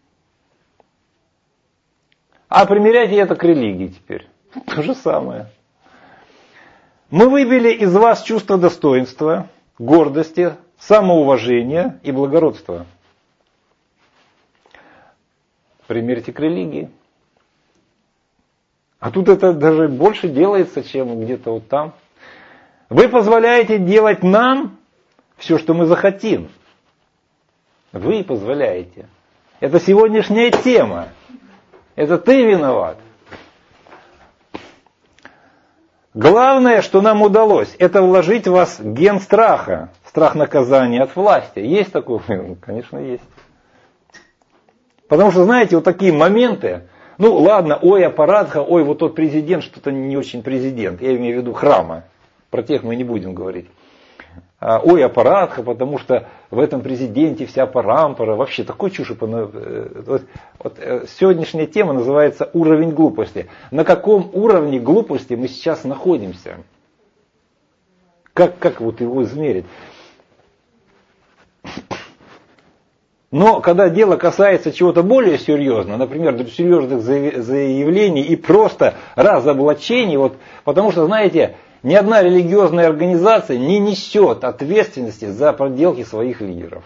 А примеряйте это к религии теперь. То же самое. Мы выбили из вас чувство достоинства, гордости, самоуважения и благородства. Примерьте к религии. А тут это даже больше делается, чем где-то вот там. Вы позволяете делать нам все, что мы захотим. Вы позволяете. Это сегодняшняя тема. Это ты виноват. Главное, что нам удалось, это вложить в вас ген страха. Страх наказания от власти. Есть такой? Конечно, есть. Потому что, знаете, вот такие моменты, ну ладно, ой, аппаратха, ой, вот тот президент, что-то не очень президент, я имею в виду храма, про тех мы не будем говорить. Ой, аппаратха, потому что в этом президенте вся парампора, вообще такой чушь. Вот, вот, сегодняшняя тема называется уровень глупости. На каком уровне глупости мы сейчас находимся? Как, как вот его измерить? Но когда дело касается чего-то более серьезного, например, серьезных заявлений и просто разоблачений, вот, потому что, знаете, ни одна религиозная организация не несет ответственности за проделки своих лидеров.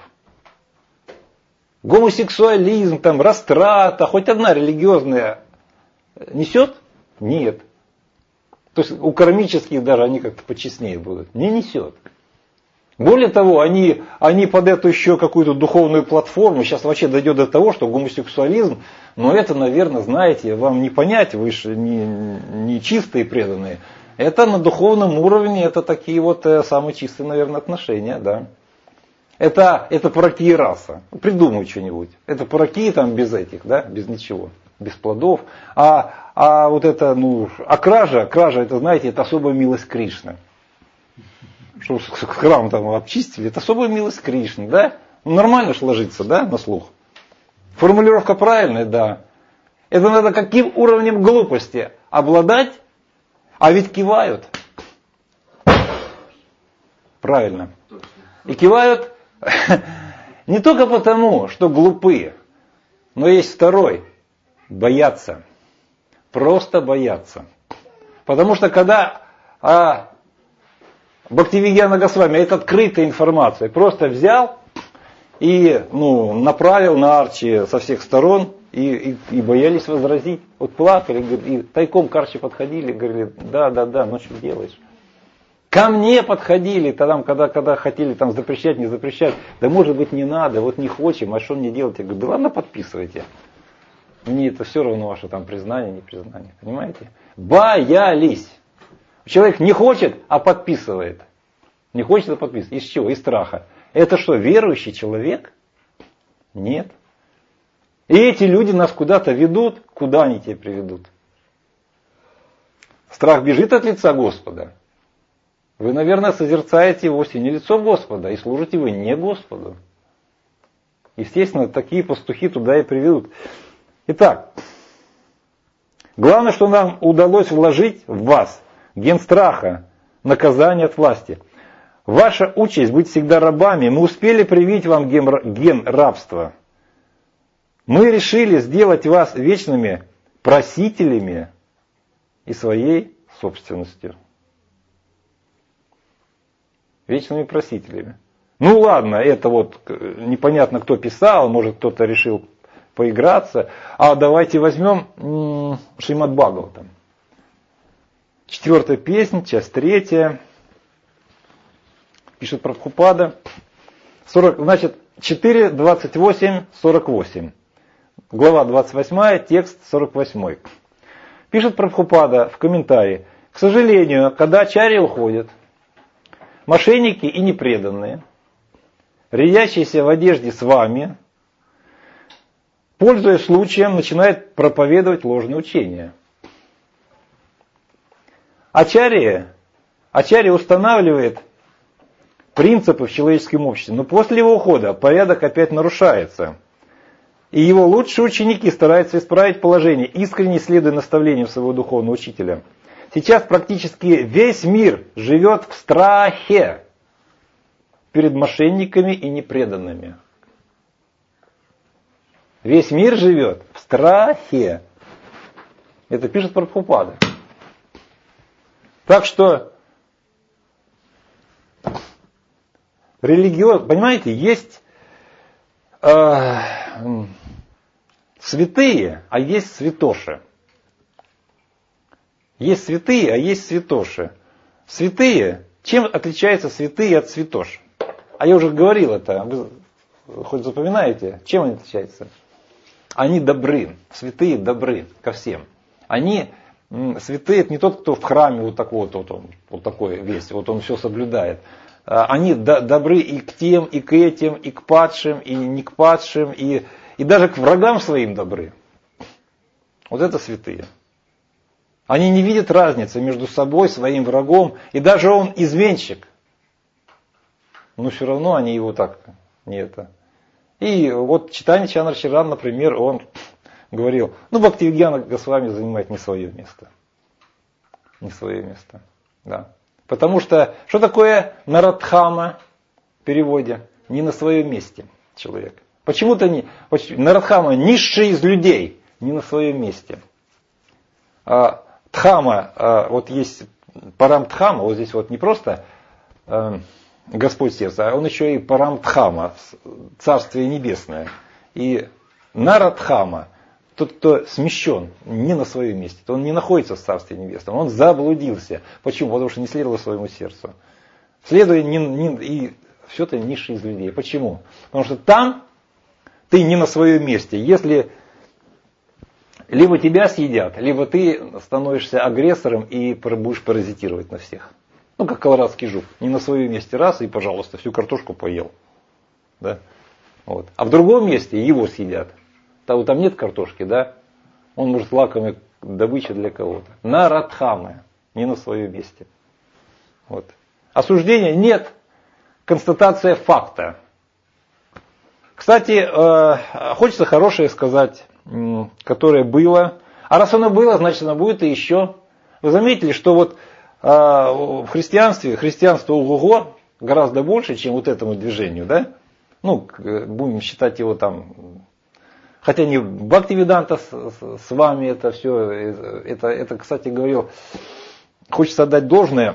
Гомосексуализм, там, растрата, хоть одна религиозная несет? Нет. То есть у кармических даже они как-то почестнее будут. Не несет. Более того, они, они под эту еще какую-то духовную платформу, сейчас вообще дойдет до того, что гомосексуализм, но это, наверное, знаете, вам не понять, вы же не, не чистые преданные. Это на духовном уровне, это такие вот э, самые чистые, наверное, отношения, да. Это, это пураки и раса. Придумай что-нибудь. Это пураки там без этих, да, без ничего, без плодов. А, а вот это, ну, а кража, кража, это, знаете, это особая милость Кришны. Что храм там обчистили, это особая милость Кришны, да? Ну, нормально ж ложится, да, на слух. Формулировка правильная, да. Это надо каким уровнем глупости обладать? А ведь кивают. Правильно. И кивают не только потому, что глупые, но есть второй. Боятся. Просто боятся. Потому что когда а, Бхактивигьяна Госвами, это открытая информация, просто взял и ну, направил на Арчи со всех сторон, и, и, и боялись возразить. Вот плакали, и тайком к Арчи подходили, говорили, да, да, да, ну что делаешь? Ко мне подходили, тогда, когда, когда хотели там запрещать, не запрещать, да может быть не надо, вот не хочем, а что мне делать? Я говорю, да ладно, подписывайте. Мне это все равно ваше там признание, не признание, понимаете? Боялись. Человек не хочет, а подписывает. Не хочет, а подписывает. Из чего? Из страха. Это что, верующий человек? Нет. И эти люди нас куда-то ведут. Куда они тебя приведут? Страх бежит от лица Господа. Вы, наверное, созерцаете вовсе не лицо Господа, и служите вы не Господу. Естественно, такие пастухи туда и приведут. Итак, главное, что нам удалось вложить в вас ген страха, наказание от власти. Ваша участь быть всегда рабами. Мы успели привить вам ген, ген рабства. Мы решили сделать вас вечными просителями и своей собственностью. Вечными просителями. Ну ладно, это вот непонятно кто писал, может кто-то решил поиграться. А давайте возьмем м- Шримад Бхагаватам. Четвертая песня, часть третья. Пишет Прабхупада. сорок, значит, четыре, двадцать восемь, сорок восемь. Глава двадцать восьмая, текст сорок восемь. Пишет Прабхупада в комментарии. К сожалению, когда ачарьи уходят, мошенники и непреданные, рядящиеся в одежде с вами, пользуясь случаем, начинают проповедовать ложные учения. Ачарья, ачарья устанавливает принципы в человеческом обществе, но после его ухода порядок опять нарушается. И его лучшие ученики стараются исправить положение, искренне следуя наставлениям своего духовного учителя. Сейчас практически весь мир живет в страхе перед мошенниками и непреданными. Весь мир живет в страхе. Это пишет Прабхупада. Так что религиоз, понимаете, есть э, святые, а есть святоши. Есть святые, а есть святоши. Святые, чем отличаются святые от святош? А я уже говорил это, вы хоть запоминаете, чем они отличаются? Они добры, святые добры ко всем. Они, святые, это не тот, кто в храме вот такой вот, вот, он, вот такой весь, вот он все соблюдает. Они добры и к тем, и к этим, и к падшим, и не к падшим, и, и даже к врагам своим добры. Вот это святые. Они не видят разницы между собой, своим врагом, и даже он изменщик. Но все равно они его так не это. И вот Чайтанья Чандра Чаран, например, он говорил, ну Бхактивигьяна Госвами занимает не свое место. Не свое место. Да. Потому что, что такое Нарадхама в переводе? Не на своем месте человек. Почему-то не, Нарадхама низший из людей, не на своем месте. А, Дхама, а, вот есть Парамдхама, вот здесь вот не просто а, Господь сердца, а он еще и Парамдхама, Царствие Небесное. И Нарадхама, тот, кто смещен, не на своем месте, то он не находится в Царстве Небесном, он заблудился. Почему? Потому что не следовал своему сердцу. Следуя не, не, и все это низший из людей. Почему? Потому что там ты не на своем месте. Если либо тебя съедят, либо ты становишься агрессором и будешь паразитировать на всех. Ну, как колорадский жук. Не на своем месте раз и, пожалуйста, всю картошку поел. Да? Вот. А в другом месте его съедят. Там, там нет картошки, да? Он может лакомой добыча для кого-то. Нарадхама. Не на своем месте. Вот. Осуждения нет. Констатация факта. Кстати, хочется хорошее сказать, которое было. А раз оно было, значит оно будет и еще. Вы заметили, что вот в христианстве, христианство ого-го гораздо больше, чем вот этому движению, да? Ну, будем считать его там, хотя не Бхактивиданта с, с вами это все, это, это, кстати, говорил, хочется отдать должное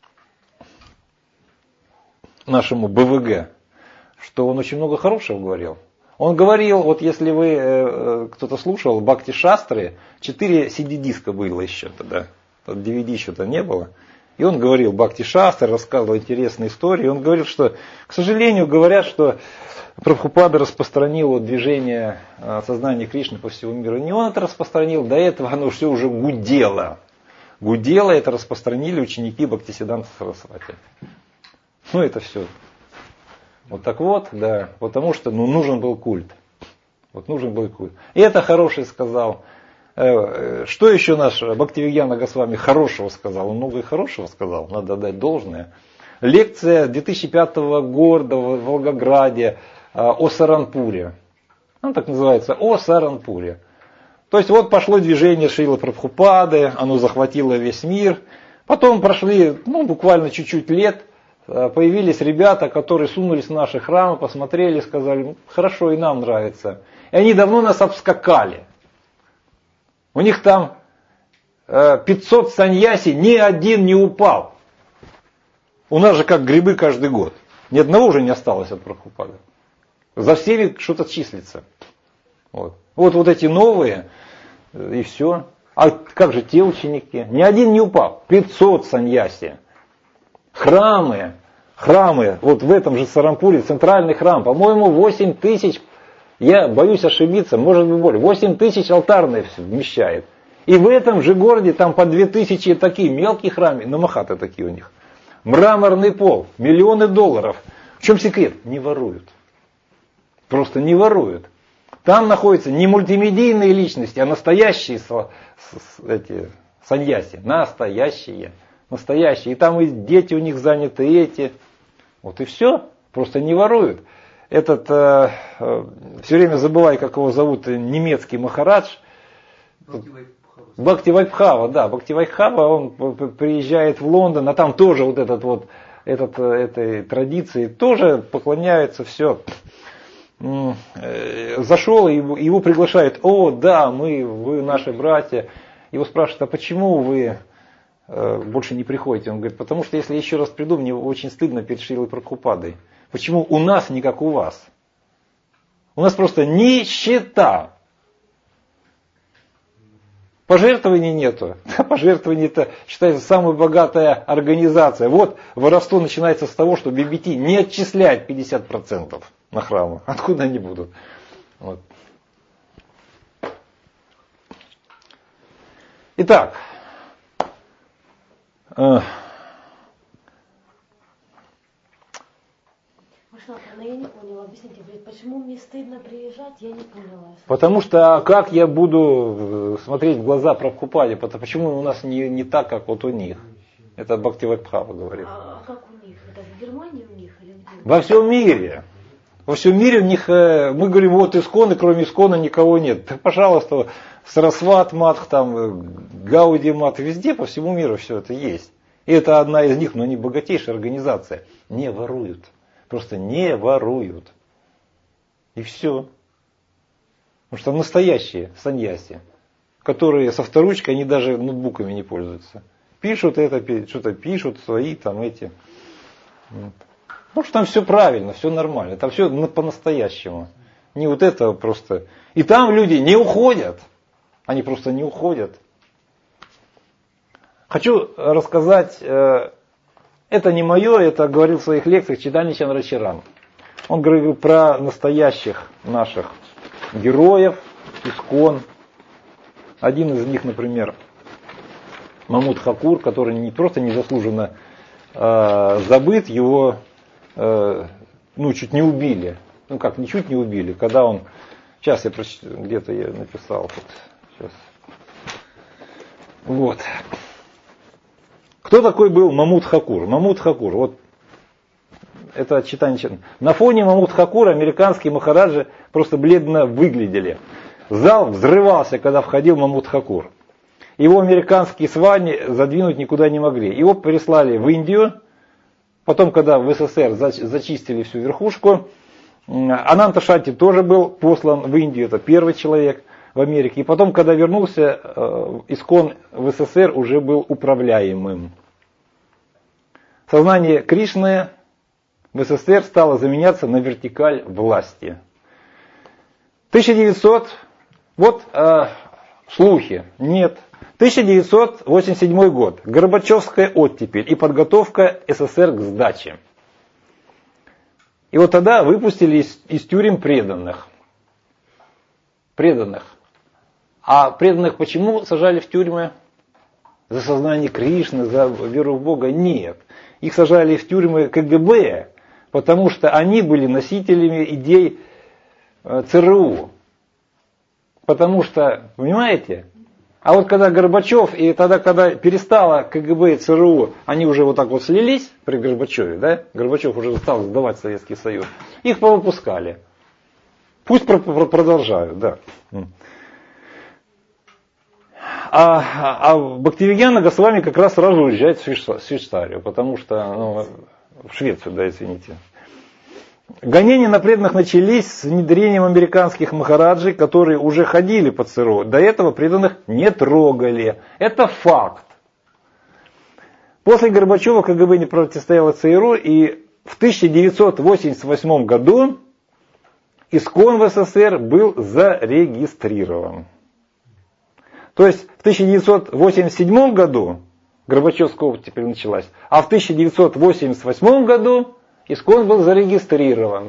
нашему БВГ, что он очень много хорошего говорил. Он говорил, вот если вы, э, кто-то слушал, Бхакти Шастры, четыре си ди-диска было еще тогда, ди ви ди еще-то не было. И он говорил Бхакти Шастры, рассказывал интересные истории. Он говорил, что, к сожалению, говорят, что Прабхупада распространил вот движение сознания Кришны по всему миру. Не он это распространил, до этого оно все уже гудело. Гудело, это распространили ученики Бхактисиданта Сарасвати. Ну, это все. Вот так вот, да, потому что ну, нужен был культ. Вот нужен был культ. И это хороший сказал. Что еще наш Бхактивигьяна Госвами хорошего сказал? Он много и хорошего сказал, надо дать должное. Лекция две тысячи пятого года в Волгограде о Саранпуре. Она так называется, о Саранпуре. То есть вот пошло движение Шрилы Прабхупады, оно захватило весь мир. Потом прошли ну, буквально чуть-чуть лет. Появились ребята, которые сунулись в наши храмы, посмотрели, сказали, хорошо, и нам нравится. И они давно нас обскакали. У них там пятьсот саньяси, ни один не упал. У нас же как грибы каждый год. Ни одного уже не осталось от Прабхупады. За всеми что-то числится. Вот. вот вот эти новые, и все. А как же те ученики? Ни один не упал. пятьсот саньяси. Храмы, храмы, вот в этом же Саранпуре, центральный храм, по-моему, восемь тысяч, я боюсь ошибиться, может быть более, восемь тысяч алтарных вмещает. И в этом же городе там по две тысячи такие мелкие храмы, но махаты такие у них. Мраморный пол, миллионы долларов. В чем секрет? Не воруют. Просто не воруют. Там находятся не мультимедийные личности, а настоящие эти, саньяси. Настоящие. Настоящие. И там и дети у них заняты, и эти. Вот и все. Просто не воруют. Этот, э, э, все время забываю, как его зовут, немецкий махарадж. Бхактивайбхава, да, Бхактивайбхава, он приезжает в Лондон, а там тоже вот этот вот, этот, этой традиции, тоже поклоняются, все. Зашел, его, его приглашают, о, да, мы, вы наши братья. Его спрашивают, а почему вы больше не приходите? Он говорит, потому что если я еще раз приду, мне очень стыдно перед Шрилой Прабхупадой. Почему у нас не как у вас? У нас просто нищета. Пожертвований нету. Пожертвований это считается самая богатая организация. Вот воровство начинается с того, что би би ти не отчисляет пятьдесят процентов на храмы. Откуда они будут? Вот. Итак. Может, Шапа, но я не поняла, объясните, говорит, почему мне стыдно приезжать, я не поняла. Потому что как я буду смотреть в глаза Прабхупаде, почему у нас не, не так, как вот у них. Это Бхактивайбхава говорит. А, а как у них? Это в Германии у них или где? Во всем мире. Во всем мире у них, мы говорим, вот Искон, и кроме Искона никого нет. Так, пожалуйста, Сарасват Матх, там, Гауди Матх, везде по всему миру все это есть. И это одна из них, но не богатейшая организация. Не воруют. Просто не воруют. И все. Потому что настоящие саньяси, которые со авторучкой, они даже ноутбуками не пользуются. Пишут это, что-то пишут, свои там эти. Потому что там все правильно, все нормально. Там все по-настоящему. Не вот это просто. И там люди не уходят. Они просто не уходят. Хочу рассказать, это не мое, это говорил в своих лекциях Чайтанья Чандрачаран. Он говорил про настоящих наших героев, Искон. Один из них, например, Мамут Хакур, который не просто незаслуженно э, забыт, его э, ну, чуть не убили. Ну как, не чуть не убили, когда он... Сейчас я прочитаю, где-то я написал. Тут, сейчас. Вот. Кто такой был Мамут Хакур? Мамут Хакур, вот это читание. На фоне Мамут Хакура американские махараджи просто бледно выглядели. Зал взрывался, когда входил Мамут Хакур. Его американские свани задвинуть никуда не могли. Его переслали в Индию. Потом, когда в СССР зачистили всю верхушку, Ананта Шанти тоже был послан в Индию. Это первый человек в Америке. И потом, когда вернулся, Искон в СССР уже был управляемым. Сознание Кришны в СССР стало заменяться на вертикаль власти. тысяча девятьсот, вот э, слухи, нет. тысяча девятьсот восемьдесят седьмой год, Горбачевская оттепель и подготовка СССР к сдаче. И вот тогда выпустили из, из тюрем преданных. Преданных. А преданных почему сажали в тюрьмы? За сознание Кришны, за веру в Бога? Нет. Их сажали в тюрьмы КГБ, потому что они были носителями идей ЦРУ. Потому что, понимаете? А вот когда Горбачев, и тогда, когда перестало КГБ и ЦРУ, они уже вот так вот слились при Горбачеве, да? Горбачев уже стал сдавать Советский Союз. Их повыпускали. Пусть продолжают, да. А, а Бхактивигьяна Госвами как раз сразу уезжает в Швейцарию, потому что, ну, в Швецию, да, извините. Гонения на преданных начались с внедрением американских махараджей, которые уже ходили по ЦРУ. До этого преданных не трогали. Это факт. После Горбачева КГБ не противостояло ЦРУ, и в тысяча девятьсот восемьдесят восьмом году Искон в СССР был зарегистрирован. То есть в тысяча девятьсот восемьдесят седьмом году Горбачевская оттепель началась, а в тысяча девятьсот восемьдесят восьмом году Искон был зарегистрирован.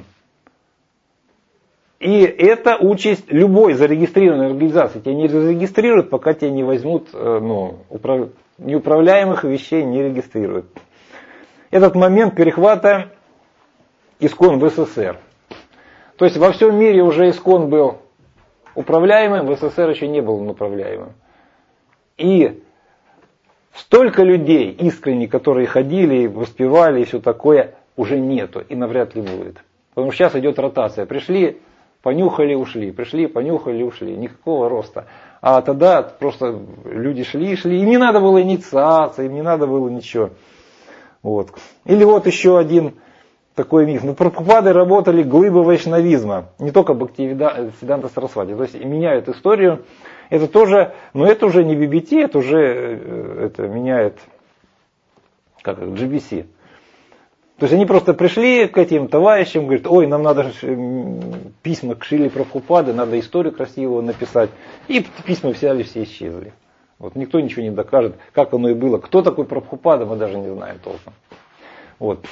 И это участь любой зарегистрированной организации. Тебя не зарегистрируют, пока тебя не возьмут, ну, управ... неуправляемых вещей не регистрируют. Этот момент перехвата Искон в СССР. То есть во всем мире уже Искон был управляемым, в СССР еще не был управляемым. И столько людей искренне, которые ходили, воспевали и все такое, уже нету и навряд ли будет. Потому что сейчас идет ротация. Пришли, понюхали, ушли. Пришли, понюхали, ушли. Никакого роста. А тогда просто люди шли, шли. Им не надо было инициации, им не надо было ничего. Вот. Или вот еще один такой миф. Ну, Прабхупады работали глыбы вайшнавизма. Не только Бхактисиданта Сарасвати. То есть меняют историю. Это тоже, но это уже не би би ти, это уже это меняет как, джи би си. То есть они просто пришли к этим товарищам, говорят, ой, нам надо письма к Шриле Прабхупаде, надо историю красивую написать. И письма взяли, все исчезли. Вот, никто ничего не докажет, как оно и было. Кто такой Прабхупада, мы даже не знаем толком. Вот.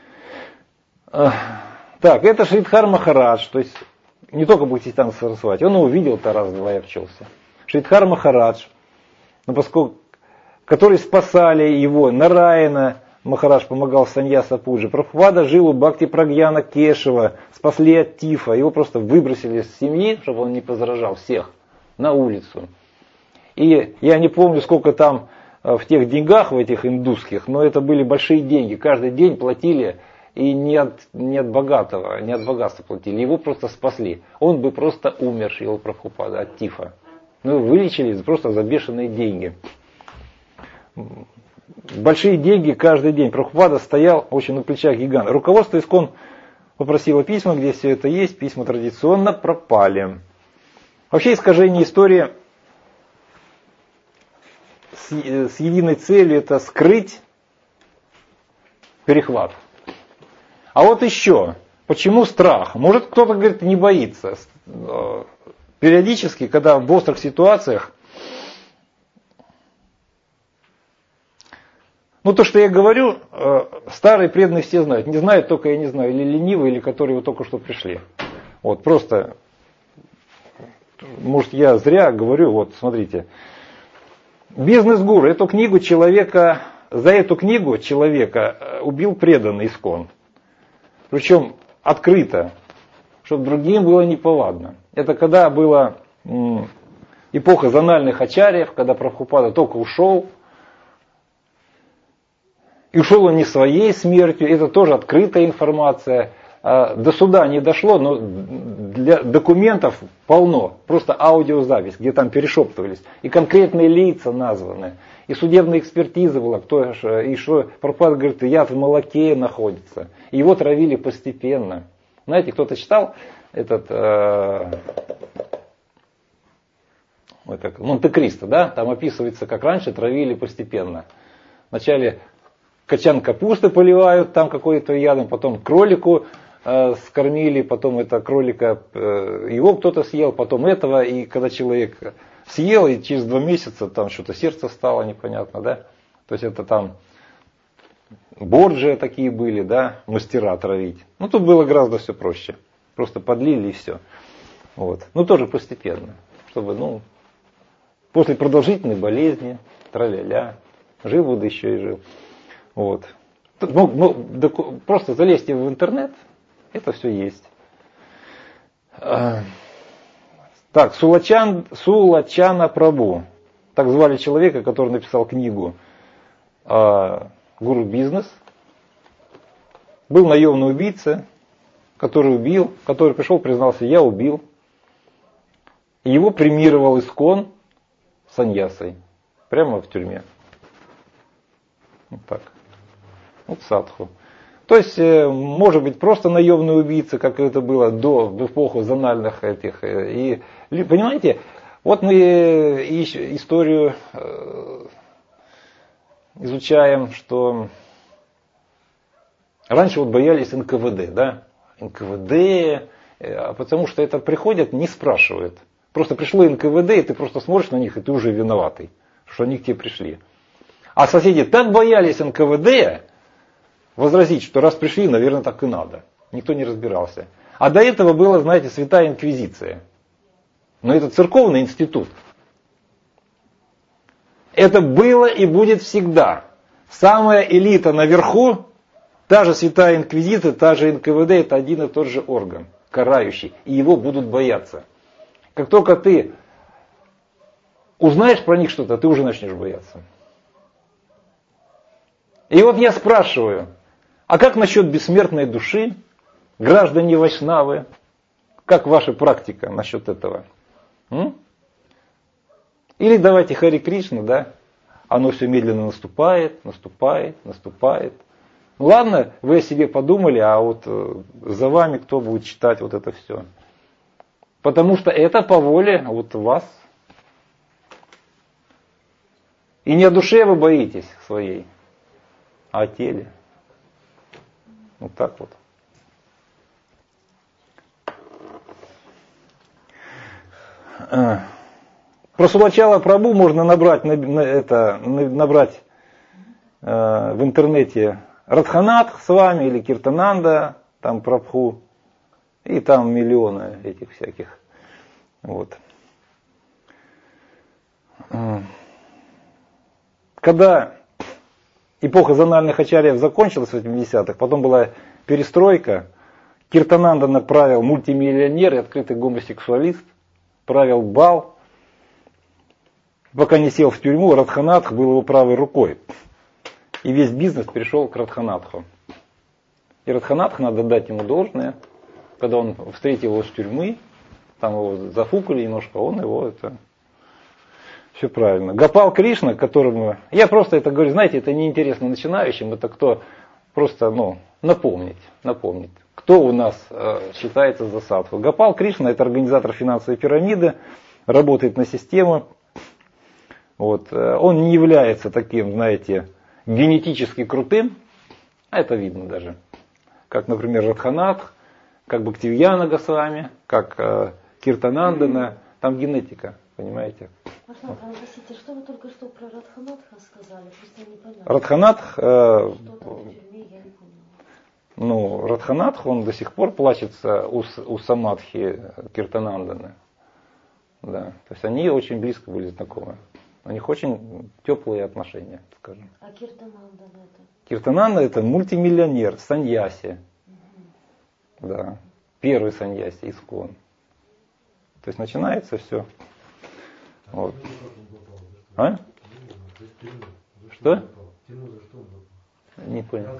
Так, это Шридхар Махарадж, то есть не только Бхактисиданта Сарасвати, он его видел-то раз-два и обчелся. Шридхар Махарадж, ну, поскольку, которые спасали его, Нараяна, Махарадж помогал саньяса Пуджи. Прабхупада жил у Бхакти Прагьяна Кешева, спасли от тифа. Его просто выбросили с семьи, чтобы он не позаражал всех, на улицу. И я не помню, сколько там в тех деньгах, в этих индусских, но это были большие деньги. Каждый день платили, и не от, не от богатого, не от богатства платили. Его просто спасли. Он бы просто умер, Шрила Прабхупада, от тифа. Ну, вылечили просто за бешеные деньги. Большие деньги каждый день. Прабхупада стоял очень на плечах гиганта. Руководство ИСККОН попросило письма, где все это есть. Письма традиционно пропали. Вообще искажение истории с, с единой целью это скрыть перехват. А вот еще. Почему страх? Может кто-то говорит не боится. Периодически, когда в острых ситуациях, ну, то, что я говорю, старые преданные все знают. Не знают только, я не знаю, или ленивые, или которые вот только что пришли. Вот, просто, может, я зря говорю, вот, смотрите. «Бизнес-гуру». Эту книгу человека, за эту книгу человека убил преданный ИСККОН. Причем открыто, чтобы другим было неповадно. Это когда была эпоха зональных ачарьев, когда Прабхупада только ушел. И ушел он не своей смертью, это тоже открытая информация. До суда не дошло, но для документов полно. Просто аудиозапись, где там перешептывались. И конкретные лица названы. И судебная экспертиза была, кто, и что Прабхупада говорит, яд в молоке находится. И его травили постепенно. Знаете, кто-то читал этот э, Монте-Кристо, да? Там описывается, как раньше травили постепенно. Вначале качан капусты поливают там какой-то ядом, потом кролику э, скормили, потом это кролика, э, его кто-то съел, потом этого, и когда человек съел, и через два месяца там что-то сердце стало непонятно, да, то есть это там борджи такие были, да, мастера травить. Ну тут было гораздо все проще, просто подлили и все. Вот. Ну тоже постепенно, чтобы, ну, после продолжительной болезни, тра-ля-ля, жив буду еще и жил. Вот. Ну, ну, просто залезьте в интернет, это все есть. Так, Сулачан, Сулачана Прабу, так звали человека, который написал книгу «Гуру Бизнес». Был наемный убийца, который убил, который пришел, признался, я убил. Его премировал ИСККОН саньясой, прямо в тюрьме. Вот так. Вот садху. То есть, может быть, просто наемный убийца, как это было до, в эпоху зональных этих. И, понимаете, вот мы историю изучаем, что раньше вот боялись эн ка вэ дэ, да? эн ка вэ дэ, потому что это приходят, не спрашивают. Просто пришло эн ка вэ дэ, и ты просто смотришь на них, и ты уже виноватый, что они к тебе пришли. А соседи так боялись эн ка вэ дэ, возразить, что раз пришли, наверное, так и надо. Никто не разбирался. А до этого была, знаете, Святая Инквизиция. Но это церковный институт. Это было и будет всегда. Самая элита наверху, та же Святая Инквизиция, та же эн ка вэ дэ, это один и тот же орган, карающий. И его будут бояться. Как только ты узнаешь про них что-то, ты уже начнешь бояться. И вот я спрашиваю, а как насчет бессмертной души, граждане Вайшнавы? Как ваша практика насчет этого? М? Или давайте Хари Кришна, да? Оно все медленно наступает, наступает, наступает. Ладно, вы о себе подумали, а вот за вами кто будет читать вот это все? Потому что это по воле вот вас. И не о душе вы боитесь своей, а о теле. Вот так вот. Про Сулачала Прабу можно набрать, это, набрать э, в интернете Радханат с вами или Киртананда, там Прабху, и там миллионы этих всяких. Вот. Когда эпоха зональных ачарьев закончилась в восьмидесятых, потом была перестройка. Киртанандана правил мультимиллионер и открытый гомосексуалист, правил бал. Пока не сел в тюрьму, Радханатх был его правой рукой. И весь бизнес перешел к Радханатху. И Радханатх, надо дать ему должное, когда он встретил его с тюрьмы, там его зафукали немножко, он его это... Все правильно. Гопал Кришна, которому... Я просто это говорю, знаете, это неинтересно начинающим, это кто просто, ну, напомнить, напомнить. Кто у нас э, считается за садху? Гопал Кришна — это организатор финансовой пирамиды, работает на систему. Вот. Он не является таким, знаете, генетически крутым, а это видно даже. Как, например, Радханатх, как Бхактивьяна Госвами, как э, Киртанандана. Там генетика, понимаете? Ашнат, а простите, что вы только что про Радханатха сказали? Просто не поняла. Радханатх, э, Что-то в тюрьме, я не поняла. ну, Радханатх, он до сих пор плачется у, у Самадхи Киртананданы. Да. То есть они очень близко были знакомы. У них очень теплые отношения, скажем. А Киртананда это? Киртананда — это мультимиллионер, саньяси. Угу. Да. Первый саньяси, искон. То есть начинается все. Вот. А? Что? Не понял.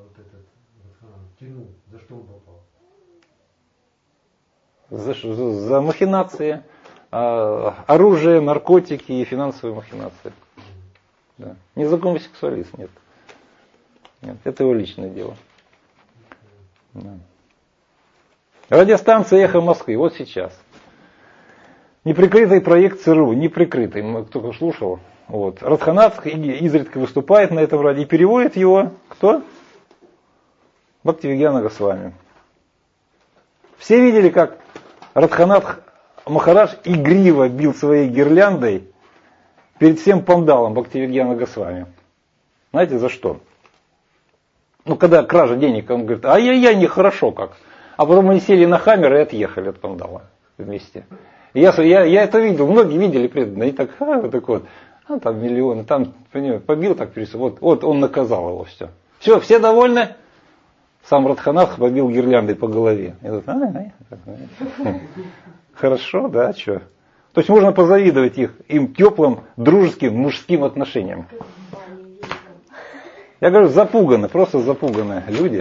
За, за, за махинации, а, оружие, наркотики и финансовые махинации. Да. Не за гомосексуализм, нет. Нет, это его личное дело. Да. Радиостанция «Эхо Москвы», вот сейчас. Неприкрытый проект ЦРУ, неприкрытый, кто слушал. Вот. Радханатх изредка выступает на этом радио и переводит его, кто? Бхактивигьяна Госвами. Все видели, как Радханатх Махарадж игриво бил своей гирляндой перед всем пандалом Бхактивигьяна Госвами. Знаете, за что? Ну, когда кража денег, он говорит, ай-яй-яй, нехорошо как. А потом они сели на хаммер и отъехали от пандала вместе. Я, я, я это видел, многие видели преданные, и так, а, вот так вот, а там миллионы, там, понимаете, побил так перед собой, вот, вот он наказал его, все. Все, все довольны? Сам Радханатх побил гирляндой по голове. Я говорю, а, а, хорошо, да, что? То есть можно позавидовать их, им теплым, дружеским, мужским отношениям. Я говорю, запуганы, просто запуганы люди.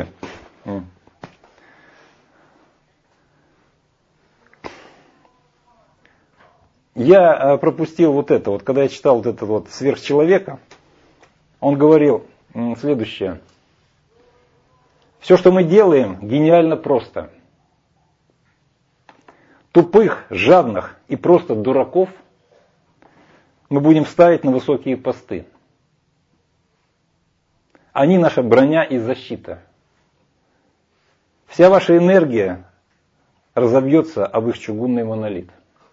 Я пропустил вот это, вот когда я читал вот это вот «Сверхчеловека», он говорил следующее. Все, что мы делаем, гениально просто. Тупых, жадных и просто дураков мы будем ставить на высокие посты. Они наша броня и защита. Вся ваша энергия разобьется об их чугунный монолит.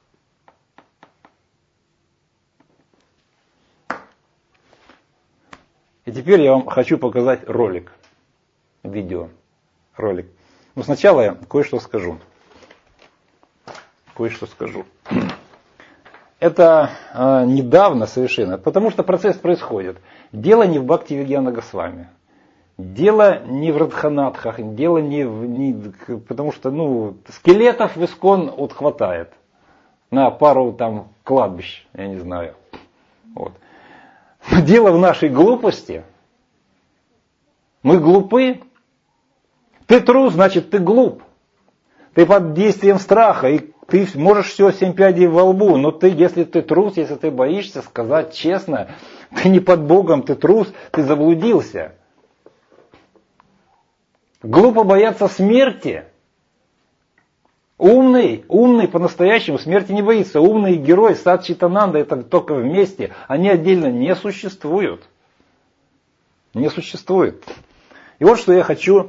И теперь я вам хочу показать ролик, видео, ролик. Но сначала я кое-что скажу. Кое-что скажу. Это э, недавно совершенно, потому что процесс происходит. Дело не в Бхактивигьяна Госвами. Дело не в Радханатхах, дело не в... Не, потому что ну, скелетов в Искон вот хватает. На пару там кладбищ, я не знаю. Вот. Дело в нашей глупости. Мы глупы. Ты трус, значит ты глуп. Ты под действием страха, и ты можешь все семь пядей во лбу, но ты, если ты трус, если ты боишься сказать честно, ты не под Богом, ты трус, ты заблудился. Глупо бояться смерти. Умный, умный по-настоящему смерти не боится. Умный герой Сат Читананда, это только вместе. Они отдельно не существуют. Не существует. И вот что я хочу,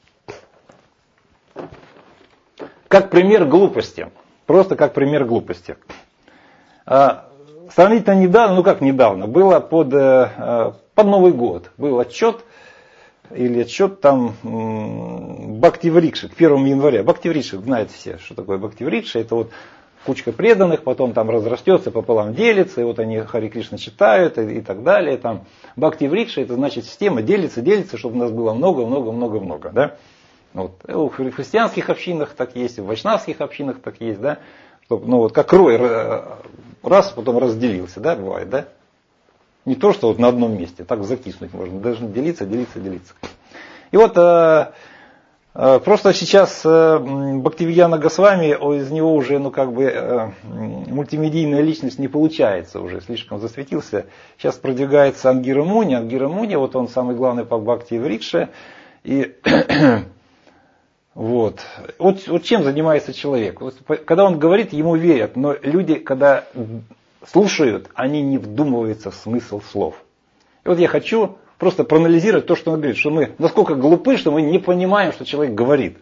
как пример глупости. Просто как пример глупости. А, сравнительно недавно, ну как недавно, было под, под Новый год, был отчет, или отчет там Бхактиврикша, к первому января. Бхактиврикша, знаете все, что такое Бхактиврикша. Это вот кучка преданных, потом там разрастется, пополам делится, и вот они Хари Кришна читают и, и так далее. Там Бхакти Врикша, это значит система делится, делится, чтобы у нас было много-много-много-много. Да? Вот. В христианских общинах так есть, в вайшнавских общинах так есть, да? Чтобы, ну вот как рой раз, потом разделился, да, бывает, да? Не то, что вот на одном месте, так закиснуть можно, должны делиться, делиться, делиться. И вот э, э, просто сейчас э, Бхактивидьяна Госвами, из него уже, ну как бы, э, мультимедийная личность не получается уже, слишком засветился. Сейчас продвигается Ангира Муни, Ангира Муни, вот он самый главный по Бхакти Врикше. И вот. Вот, вот чем занимается человек. Вот, когда он говорит, ему верят, но люди, когда слушают, они не вдумываются в смысл слов. И вот я хочу просто проанализировать то, что он говорит, что мы насколько глупы, что мы не понимаем, что человек говорит.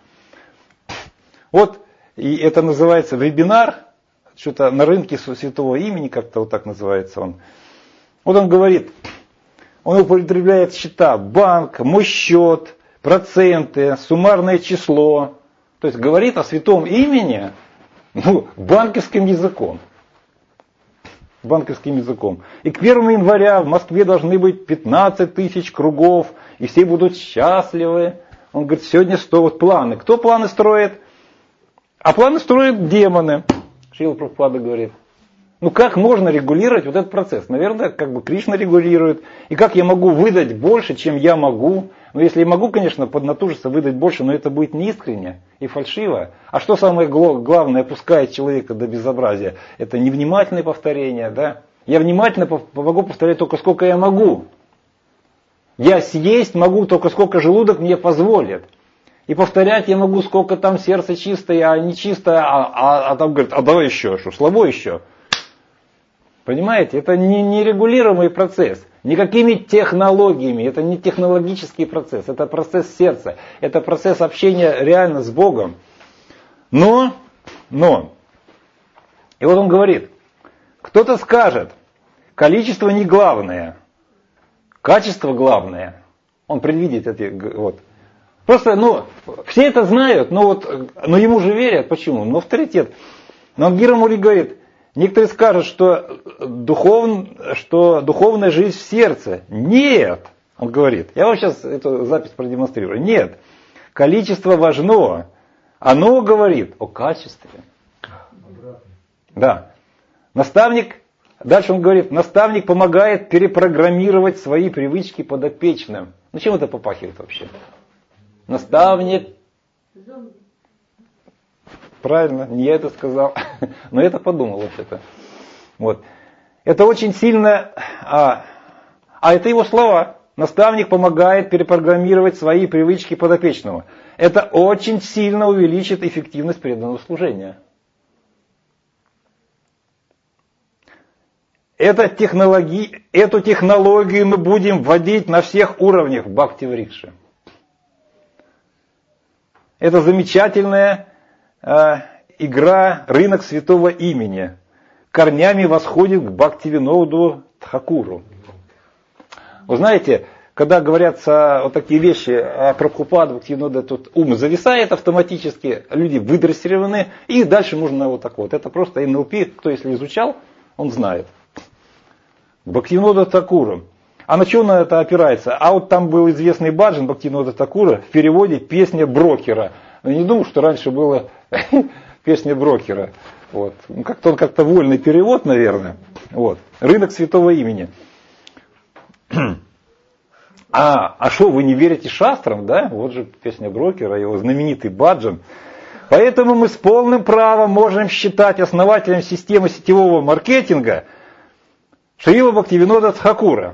Вот, и это называется вебинар, что-то на рынке святого имени, как-то вот так называется он. Вот он говорит, он употребляет счета, банк, мой счет, проценты, суммарное число. То есть говорит о святом имени, ну, банковским языком. банковским языком. И к первому января в Москве должны быть пятнадцать тысяч кругов, и все будут счастливы. Он говорит, сегодня сто, вот планы. Кто планы строит? А планы строят демоны. Шрила Прабхупада говорит. Ну как можно регулировать вот этот процесс? Наверное, как бы Кришна регулирует. И как я могу выдать больше, чем я могу? Ну если я могу, конечно, поднатужиться, выдать больше, но это будет неискренне и фальшиво. А что самое главное пускает человека до безобразия? Это невнимательное повторение. Да? Я внимательно могу повторять только сколько я могу. Я съесть могу только сколько желудок мне позволит. И повторять я могу сколько там сердце чистое, а не чистое, а, а, а там говорят, а давай еще, что слабо еще. Понимаете, это не нерегулируемый процесс. Никакими технологиями, это не технологический процесс, это процесс сердца, это процесс общения реально с Богом. Но, но, и вот он говорит, кто-то скажет, количество не главное, качество главное. Он предвидит эти, вот. Просто, ну, все это знают, но вот, но ему же верят. Почему? Ну, авторитет. Но Ангира Муни говорит, некоторые скажут, что, духов, что духовная жизнь в сердце. Нет, он говорит. Я вам сейчас эту запись продемонстрирую. Нет, количество важно. Оно говорит о качестве. Да. Наставник, дальше он говорит, наставник помогает перепрограммировать свои привычки подопечным. Ну, чем это попахивает вообще? Наставник. Правильно, не я это сказал, но я это подумал вообще-то. Вот. Это очень сильно, а, а это его слова. Наставник помогает перепрограммировать свои привычки подопечного. Это очень сильно увеличит эффективность преданного служения. Это технологи, эту технологию мы будем вводить на всех уровнях Бхакти Врикши. Это замечательная э, игра «Рынок святого имени». Корнями восходит к Бхактивиноду Тхакуру. Вы знаете, когда говорятся вот такие вещи о Прабхупаде, Бхактивинода, тут ум зависает автоматически, люди выдрессированы, и дальше можно вот так вот. Это просто эн эл пи, кто если изучал, он знает. Бхактивинода Тхакура. А на что на это опирается? А вот там был известный баджан Бхактивинода Тхакура, в переводе «Песня брокера». Я не думаю, что раньше было «Песня брокера». Вот. Ну, как-то он как-то вольный перевод, наверное. Вот. «Рынок святого имени». А, а что, вы не верите шастрам, да? Вот же «Песня брокера», его знаменитый баджан. Поэтому мы с полным правом можем считать основателем системы сетевого маркетинга Шрила Бхактивинода Тхакура.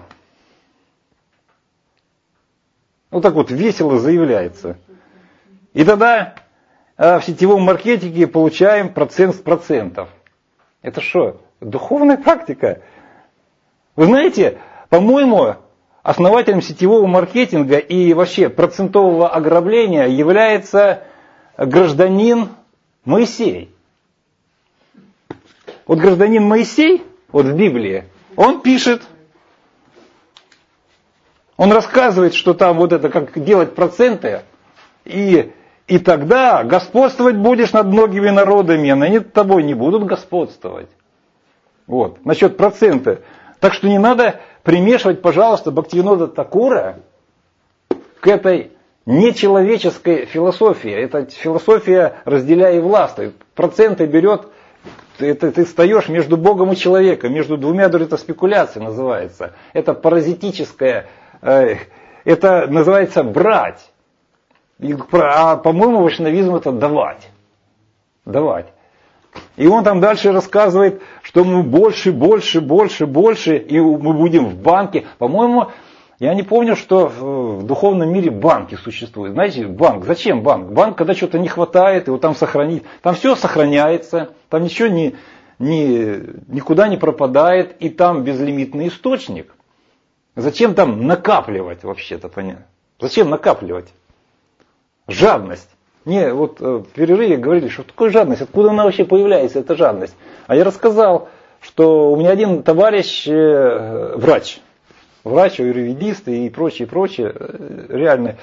Вот так вот весело заявляется. И тогда э, в сетевом маркетинге получаем процент с процентов. Это что? Духовная практика? Вы знаете, по-моему, основателем сетевого маркетинга и вообще процентового ограбления является гражданин Моисей. Вот гражданин Моисей, вот в Библии, он пишет, он рассказывает, что там вот это, как делать проценты, и, И тогда господствовать будешь над многими народами, а они над тобой не будут господствовать. Вот. Насчет процента. Так что не надо примешивать, пожалуйста, Бхактивинода Такура к этой нечеловеческой философии. Это философия разделяй и властвуй. Проценты берет, это, ты встаешь между Богом и человеком, между двумя, это спекуляция называется. Это паразитическая, э, это называется брать. А по-моему, вайшнавизм это давать. Давать. И он там дальше рассказывает, что мы больше, больше, больше, больше, и мы будем в банке. По-моему, я не помню, что в духовном мире банки существуют. Знаете, банк, зачем банк? Банк, когда что-то не хватает, его там сохранить. Там все сохраняется, там ничего не, не, никуда не пропадает, и там безлимитный источник. Зачем там накапливать вообще-то, понятно? Зачем накапливать? Жадность. Не, вот в перерыве говорили, что такое жадность, откуда она вообще появляется, эта жадность. А я рассказал, что у меня один товарищ, э, врач, врач, аюрведист и прочее, прочее, э, реально.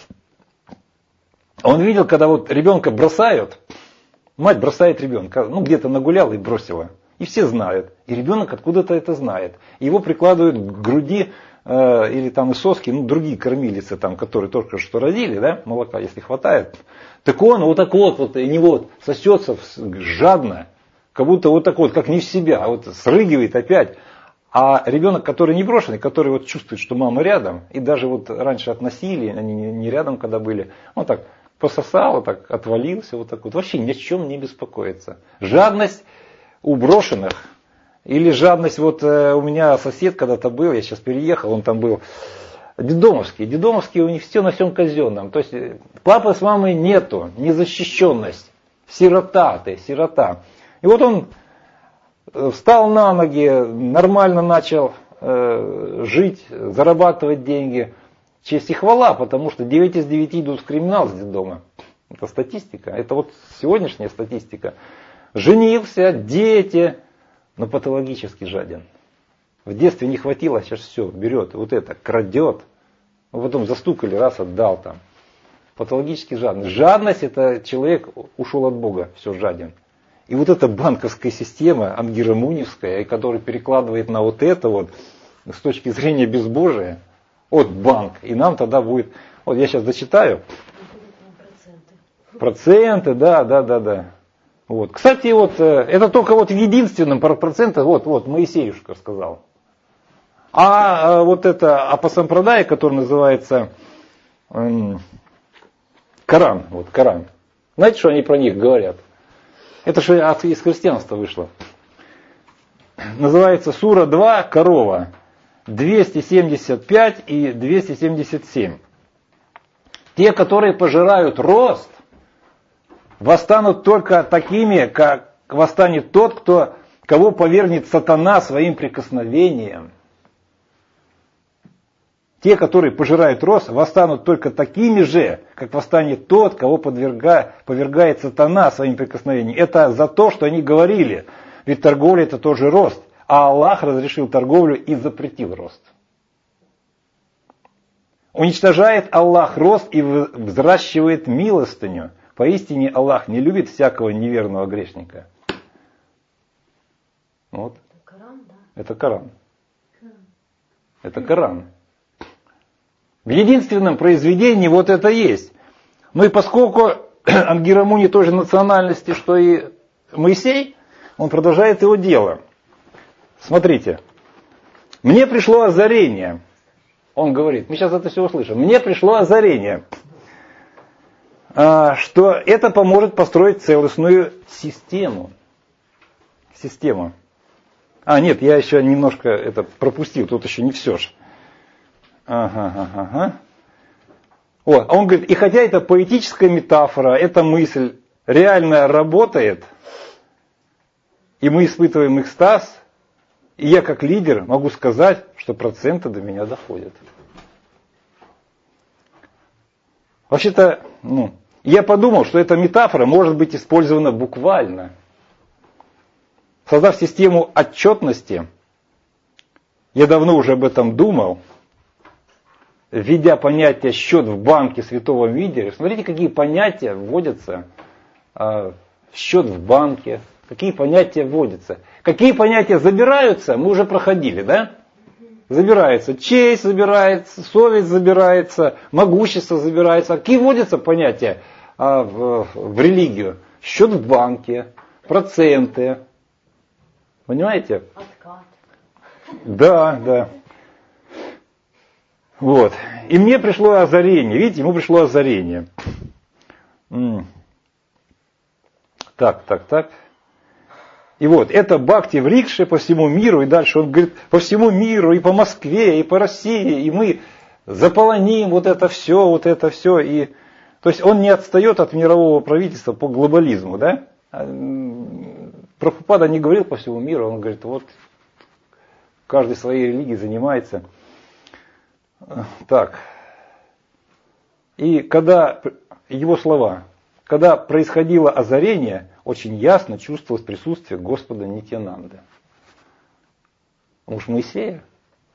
Он видел, когда вот ребенка бросают, мать бросает ребенка, ну где-то нагуляла и бросила. И все знают. И ребенок откуда-то это знает. Его прикладывают к груди, э, или там и соски, ну другие кормилицы, там, которые только что родили, да, молока, если хватает. Так он вот так вот, вот, и не вот, сосется жадно, как будто вот так вот, как не в себя, вот срыгивает опять. А ребенок, который не брошенный, который вот чувствует, что мама рядом, и даже вот раньше относили, они не рядом когда были, он так пососал, вот так отвалился, вот так вот, вообще ни о чем не беспокоится. Жадность у брошенных, или жадность, вот у меня сосед когда-то был, я сейчас переехал, он там был, Дедомовский. Дедомовские у них все на всем казенном. То есть папы с мамой нету, незащищенность, сирота ты, сирота. И вот он встал на ноги, нормально начал э, жить, зарабатывать деньги. Честь и хвала, потому что девять из девяти идут в криминал с детдома. Это статистика, это вот сегодняшняя статистика. Женился, дети, но патологически жаден. В детстве не хватило, сейчас все, берет, вот это, крадет. Потом застукали, раз отдал там. Патологически жадный. Жадность, это человек ушел от Бога, все жаден. И вот эта банковская система, ангирамуневская, который перекладывает на вот это вот, с точки зрения безбожия, от банк. И нам тогда будет, вот я сейчас зачитаю. Проценты. Проценты, да, да, да, да. Вот. Кстати, вот это только вот в единственном проценте, вот, вот, Моисеюшка сказал. А вот это апасампрадай, который называется эм, Коран, вот Коран. Знаете, что они про них говорят? Это же из христианства вышло. Называется Сура два, Корова, двести семьдесят пять и двести семьдесят семь. Те, которые пожирают рост, восстанут только такими, как восстанет тот, кто, кого повергнет сатана своим прикосновением. Те, которые пожирают рост, восстанут только такими же, как восстанет тот, кого подверга, повергает сатана своим прикосновением. Это за то, что они говорили. Ведь торговля это тоже рост. А Аллах разрешил торговлю и запретил рост. Уничтожает Аллах рост и взращивает милостыню. Поистине Аллах не любит всякого неверного грешника. Вот. Это Коран, да? Это Коран. Это Коран. В единственном произведении вот это есть. Ну и поскольку Ангирамуни той же национальности, что и Моисей, он продолжает его дело. Смотрите. Мне пришло озарение. Он говорит, мы сейчас это все услышим. Мне пришло озарение, что это поможет построить целостную систему. Систему. А, нет, я еще немножко это пропустил, тут еще не все же. Ага, ага, ага. Вот. А он говорит, и хотя это поэтическая метафора, эта мысль реально работает, и мы испытываем экстаз, и я как лидер могу сказать, что проценты до меня доходят. Вообще-то, ну, я подумал, что эта метафора может быть использована буквально. Создав систему отчетности, я давно уже об этом думал, введя понятие «счет в банке святого виде», смотрите, какие понятия вводятся в счет в банке, какие понятия вводятся. Какие понятия забираются, мы уже проходили, да? Забирается честь, забирается, совесть забирается, могущество забирается. Какие вводятся понятия в, в религию? Счет в банке, проценты. Понимаете? Откат. Да, да. Вот. И мне пришло озарение. Видите, ему пришло озарение. Так, так, так. И вот, это бхакти в рикше по всему миру, и дальше он говорит, по всему миру, и по Москве, и по России, и мы заполоним вот это все, вот это все. И, то есть он не отстает от мирового правительства по глобализму, да? Прабхупада не говорил по всему миру, он говорит, вот каждый своей религией занимается. Так. И когда, его слова, когда происходило озарение, очень ясно чувствовалось присутствие Господа Нитьянанды. Муж Моисея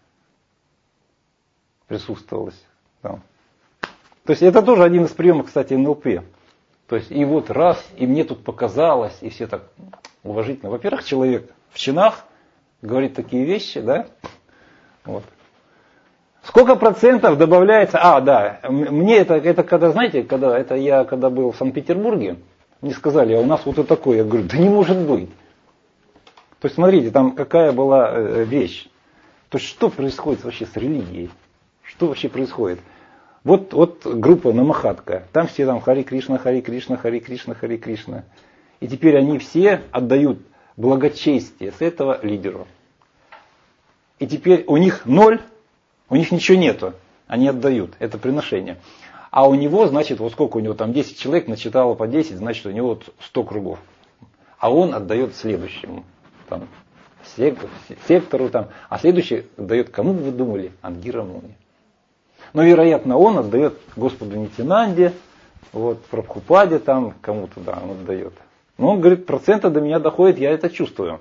присутствовалось там. То есть это тоже один из приемов, кстати, эн эл пэ. То есть и вот раз, и мне тут показалось, и все так уважительно. Во-первых, человек в чинах говорит такие вещи, да? Вот. Сколько процентов добавляется? А, да, мне это, это когда, знаете, когда это я когда был в Санкт-Петербурге, мне сказали, а у нас вот это такое. Я говорю, да не может быть. То есть смотрите, там какая была вещь. То есть что происходит вообще с религией? Что вообще происходит? Вот, вот группа Намахатка. Там все там Хари Кришна, Хари Кришна, Хари Кришна, Хари Кришна. И теперь они все отдают благочестие с этого лидеру. И теперь у них ноль, у них ничего нету. Они отдают. Это приношение. А у него, значит, вот сколько у него там, десять человек начитало по десять, значит, у него вот сто кругов. А он отдает следующему, там, сектору, там, а следующий отдает, кому бы вы думали, Ангира Муни. Но, вероятно, он отдает Господу Нитьянанде, вот, Прабхупаде, там, кому-то, да, он отдает. Но он говорит, проценты до меня доходят, я это чувствую.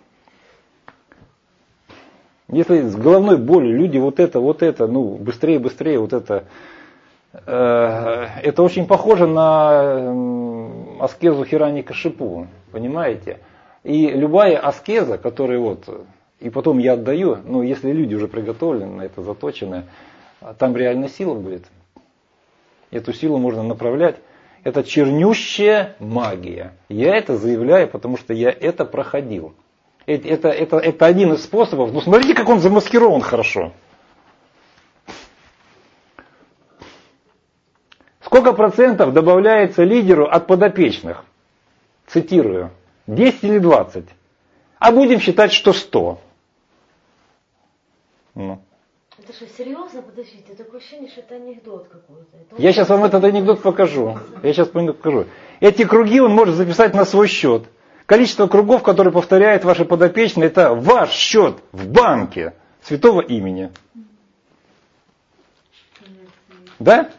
Если с головной болью люди вот это, вот это, ну, быстрее, быстрее, вот это, это очень похоже на аскезу Хираньякашипу, понимаете? И любая аскеза, которая вот, и потом я отдаю, ну если люди уже приготовлены на это, заточены, там реально сила будет. Эту силу можно направлять. Это чернющая магия. Я это заявляю, потому что я это проходил. Это, это, это, это один из способов. Ну смотрите, как он замаскирован хорошо. Сколько процентов добавляется лидеру от подопечных? Цитирую. десять или двадцать? А будем считать, что сто. Ну. Это что, серьезно? Подождите, такое ощущение, что это анекдот какой-то. Это Я сейчас вам этот анекдот покажу. Я сейчас покажу. Эти круги он может записать на свой счет. Количество кругов, которые повторяют ваши подопечные, это ваш счет в банке святого имени. Да?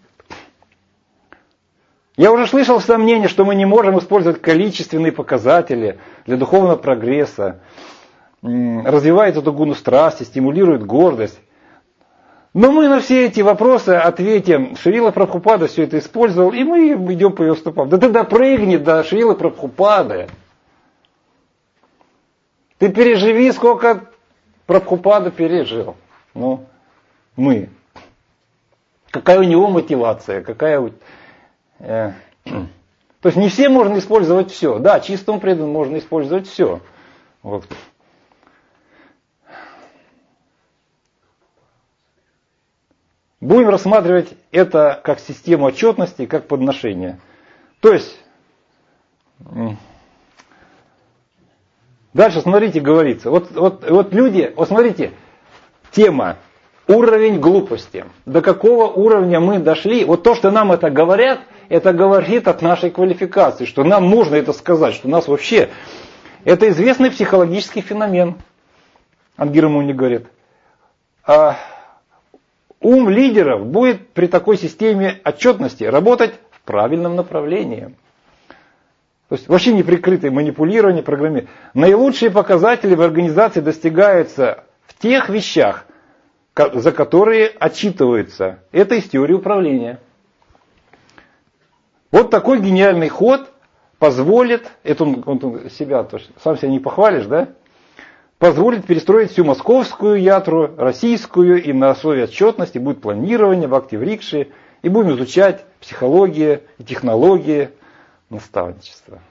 Я уже слышал сомнения, что мы не можем использовать количественные показатели для духовного прогресса. Развивает эту гуну страсти, стимулирует гордость. Но мы на все эти вопросы ответим. Шрила Прабхупада все это использовал, и мы идем по его стопам. Да ты допрыгни до Шрилы Прабхупады. Ты переживи, сколько Прабхупада пережил. Ну, мы. Какая у него мотивация, какая... Э, то есть не все можно использовать все. Да, чистому преданному можно использовать все. Вот. Будем рассматривать это как систему отчетности, как подношение. То есть, дальше, смотрите, говорится. Вот, вот, вот люди, вот смотрите, тема, уровень глупости. До какого уровня мы дошли? Вот то, что нам это говорят, это говорит от нашей квалификации, что нам можно это сказать, что у нас вообще... Это известный психологический феномен. Ангира Муни говорит. А ум лидеров будет при такой системе отчетности работать в правильном направлении. То есть вообще неприкрытое манипулирование, программирование. Наилучшие показатели в организации достигаются в тех вещах, за которые отчитываются. Это из теории управления. Вот такой гениальный ход позволит, это он, он себя, сам себя не похвалишь, да? Позволит перестроить всю московскую ятру, российскую, и на основе отчетности будет планирование в Актив-Рикше, и будем изучать психологию и технологии наставничества.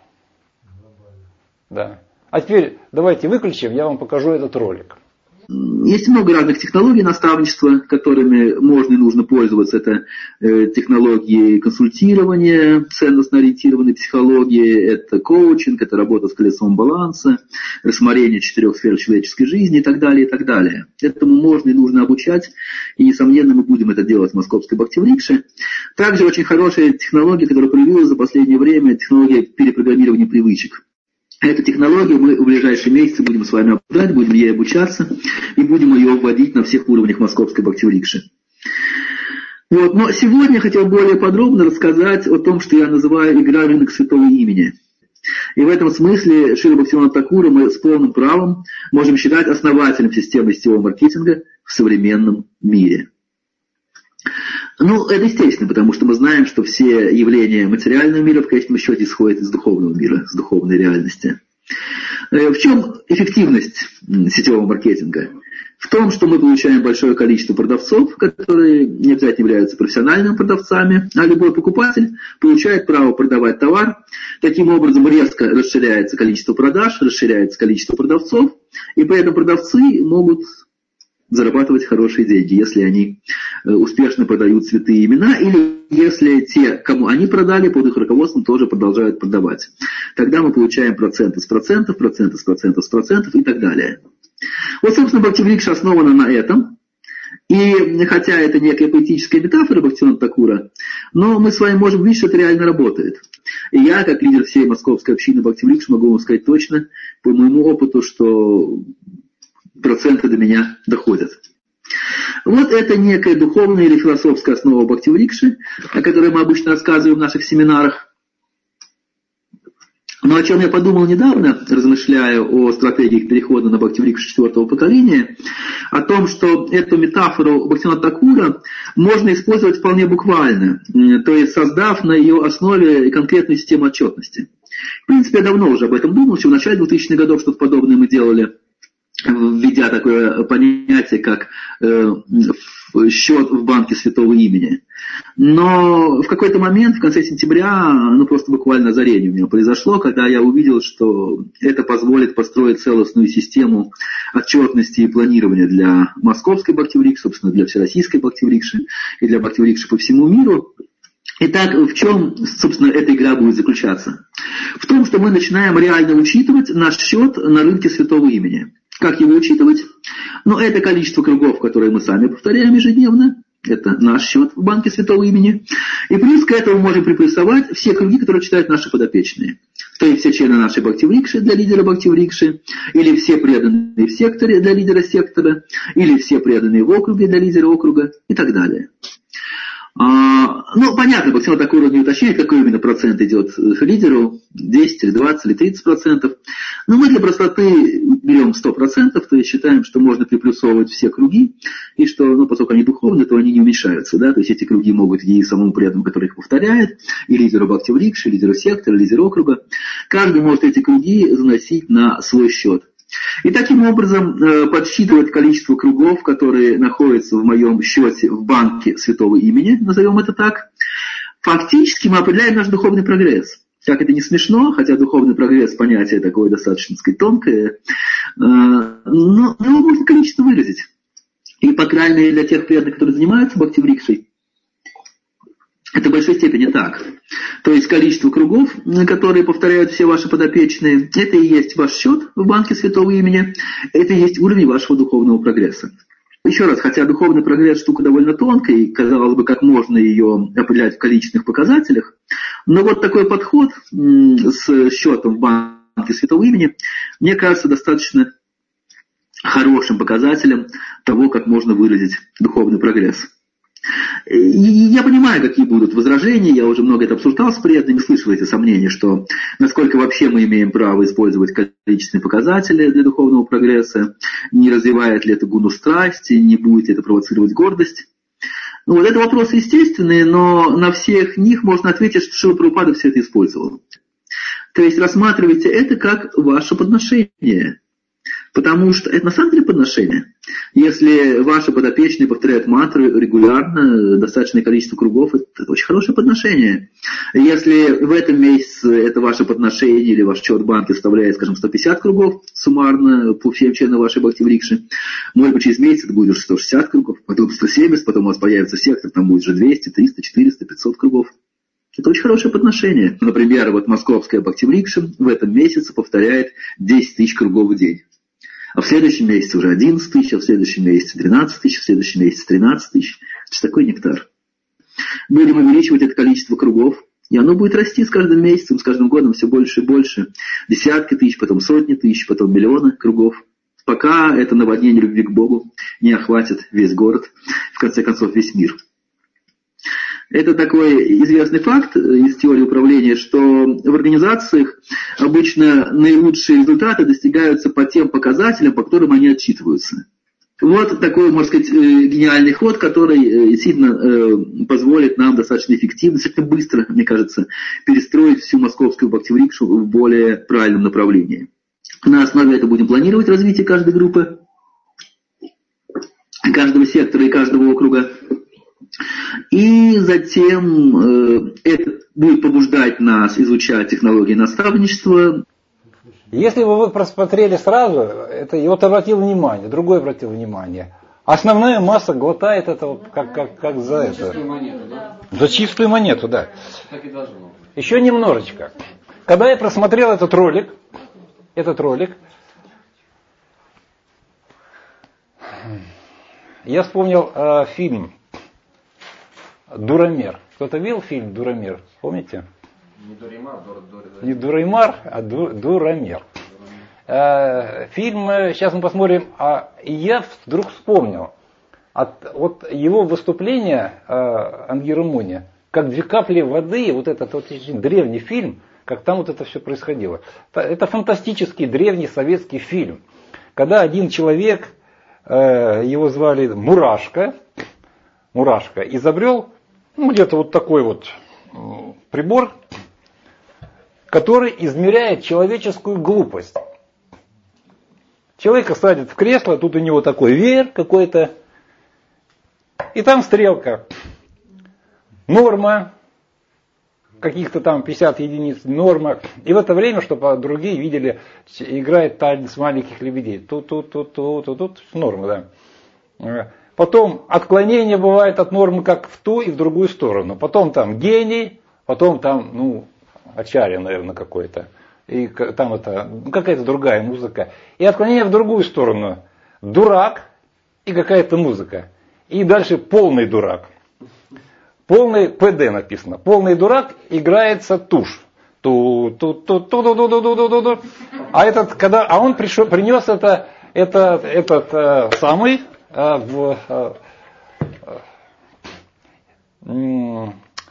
Да. А теперь давайте выключим, я вам покажу этот ролик. Есть много разных технологий наставничества, которыми можно и нужно пользоваться. Это э, технологии консультирования, ценностно-ориентированной психологии, это коучинг, это работа с колесом баланса, рассмотрение четырех сфер человеческой жизни и так далее, и так далее. Этому можно и нужно обучать, и, несомненно, мы будем это делать в Московской Бхактиврикше. Также очень хорошая технология, которая появилась за последнее время, технология перепрограммирования привычек. Эту технологию мы в ближайшие месяцы будем с вами обсуждать, будем ей обучаться и будем ее вводить на всех уровнях Московской Бхактиврикши. Вот. Но сегодня я хотел более подробно рассказать о том, что я называю игра рынок святого имени. И в этом смысле Шрила Бхактивинода Тхакура мы с полным правом можем считать основателем системы сетевого маркетинга в современном мире. Ну, это естественно, потому что мы знаем, что все явления материального мира в конечном счете исходят из духовного мира, с духовной реальности. В чем эффективность сетевого маркетинга? В том, что мы получаем большое количество продавцов, которые не обязательно являются профессиональными продавцами, а любой покупатель получает право продавать товар. Таким образом резко расширяется количество продаж, расширяется количество продавцов, и при этом продавцы могут зарабатывать хорошие деньги, если они успешно продают святые имена, или если те, кому они продали, под их руководством тоже продолжают продавать. Тогда мы получаем проценты с процентов, проценты с процентов с процентов и так далее. Вот, собственно, Бхактиврикша основана на этом. И хотя это некая поэтическая метафора Бхактивинода Тхакура, но мы с вами можем видеть, что это реально работает. И я, как лидер всей московской общины Бхактиврикша, могу вам сказать точно, по моему опыту, что проценты до меня доходят. Вот это некая духовная или философская основа Бхактиврикши, о которой мы обычно рассказываем в наших семинарах. Но о чем я подумал недавно, размышляя о стратегиях перехода на Бхактиврикшу четвертого поколения, о том, что эту метафору Бхактивинода Тхакура можно использовать вполне буквально, то есть создав на ее основе конкретную систему отчетности. В принципе, я давно уже об этом думал, еще в начале двухтысячных годов что-то подобное мы делали, введя такое понятие, как э, счет в банке святого имени. Но в какой-то момент, в конце сентября, ну просто буквально озарение у меня произошло, когда я увидел, что это позволит построить целостную систему отчетности и планирования для Московской Бхактиврикши, собственно, для Всероссийской Бхактиврикши и для Бхактиврикши по всему миру. Итак, в чем, собственно, эта игра будет заключаться? В том, что мы начинаем реально учитывать наш счет на рынке святого имени. Как его учитывать? Ну, это количество кругов, которые мы сами повторяем ежедневно. Это наш счет в банке святого имени. И плюс к этому можем приплюсовать все круги, которые читают наши подопечные. То есть все члены нашей Бхактиврикши для лидера Бхактиврикши, или все преданные в секторе для лидера сектора, или все преданные в округе для лидера округа и так далее. А, ну, понятно, Бхактивинода Тхакура не уточняет, какой именно процент идет лидеру, десять или двадцать или тридцать процентов. Но мы для простоты берем сто процентов, то есть считаем, что можно приплюсовывать все круги, и что, ну, поскольку они духовные, то они не уменьшаются, да, то есть эти круги могут и самому преданному, который их повторяет, и лидеру Бхактиврикши, и лидеру сектора, и лидеру округа. Каждый может эти круги заносить на свой счет. И таким образом подсчитывать количество кругов, которые находятся в моем счете в банке святого имени, назовем это так, фактически мы определяем наш духовный прогресс. Как это не смешно, хотя духовный прогресс понятие такое достаточно, так сказать, тонкое, но его можно количество выразить. И, по крайней мере, для тех преданных, которые занимаются Бхактиврикшей, это в большой степени так. То есть количество кругов, которые повторяют все ваши подопечные, это и есть ваш счет в банке святого имени, это и есть уровень вашего духовного прогресса. Еще раз, хотя духовный прогресс штука довольно тонкая, и казалось бы, как можно ее определять в количественных показателях, но вот такой подход с счетом в банке святого имени, мне кажется, достаточно хорошим показателем того, как можно выразить духовный прогресс. И я понимаю, какие будут возражения, я уже много это обсуждал с преданными, слышал эти сомнения, что насколько вообще мы имеем право использовать количественные показатели для духовного прогресса, не развивает ли это гуну страсти, не будет ли это провоцировать гордость. Ну, вот это вопросы естественные, но на всех них можно ответить, что Шрила Прабхупада все это использовал. То есть рассматривайте это как ваше подношение. Потому что это на самом деле подношение. Если ваши подопечные повторяют мантры регулярно, достаточное количество кругов, это, это очень хорошее подношение. Если в этом месяце это ваше подношение или ваш чот-банк составляет, скажем, сто пятьдесят кругов суммарно по всем членам вашей бхакти-врикши, может быть, через месяц это будет уже сто шестьдесят кругов, потом сто семьдесят, потом у вас появится сектор, там будет уже двести, триста, четыреста, пятьсот кругов. Это очень хорошее подношение. Например, вот московская бхакти-врикша в этом месяце повторяет десять тысяч кругов в день. А в следующем месяце уже одиннадцать тысяч, а в следующем месяце двенадцать тысяч, в следующем месяце тринадцать тысяч. Это же такой нектар. Будем увеличивать это количество кругов, и оно будет расти с каждым месяцем, с каждым годом все больше и больше. Десятки тысяч, потом сотни тысяч, потом миллионы кругов. Пока это наводнение любви к Богу не охватит весь город, в конце концов весь мир. Это такой известный факт из теории управления, что в организациях обычно наилучшие результаты достигаются по тем показателям, по которым они отчитываются. Вот такой, можно сказать, гениальный ход, который действительно позволит нам достаточно эффективно, достаточно быстро, мне кажется, перестроить всю московскую бхакти-врикшу в более правильном направлении. На основе этого будем планировать развитие каждой группы, каждого сектора и каждого округа. И затем э, это будет побуждать нас изучать технологии наставничества. Если бы вы просмотрели сразу, это и вот обратил внимание, другой обратил внимание. Основная масса глотает это вот как, как, как за это. Чистую монету, да? За чистую монету, да. Так и должно быть. Еще немножечко. Когда я просмотрел этот ролик, этот ролик, я вспомнил э, фильм «Дурамер». Кто-то видел фильм «Дурамер»? Помните? Не Дуримар, Дур, Дур, Дур. Не «Дуримар», а Ду, «Дурамер». Э, фильм, сейчас мы посмотрим, а я вдруг вспомнил от вот его выступления э, Ангира Муни, как «Две капли воды», вот этот вот очень древний фильм, как там вот это все происходило. Это, это фантастический древний советский фильм, когда один человек, э, его звали Мурашка, Мурашка, изобрел ну, где-то вот такой вот прибор, который измеряет человеческую глупость. Человека садят в кресло, тут у него такой веер какой-то, и там стрелка. Норма, каких-то там пятьдесят единиц, норма. И в это время, чтобы другие видели, играет танец маленьких лебедей. Тут-тут-тут-тут-тут, норма, да. Потом отклонение бывает от нормы как в ту и в другую сторону. Потом там гений, потом там, ну, ачарья, наверное, какой-то. И там это, какая-то другая музыка. И отклонение в другую сторону. Дурак и какая-то музыка. И дальше полный дурак. Полный ПД написано. Полный дурак играется тушь. Ту ту ту ту ту ту ту ту ту ту. А этот, когда, а он пришел, принес это, это, этот э, самый э, в э, э,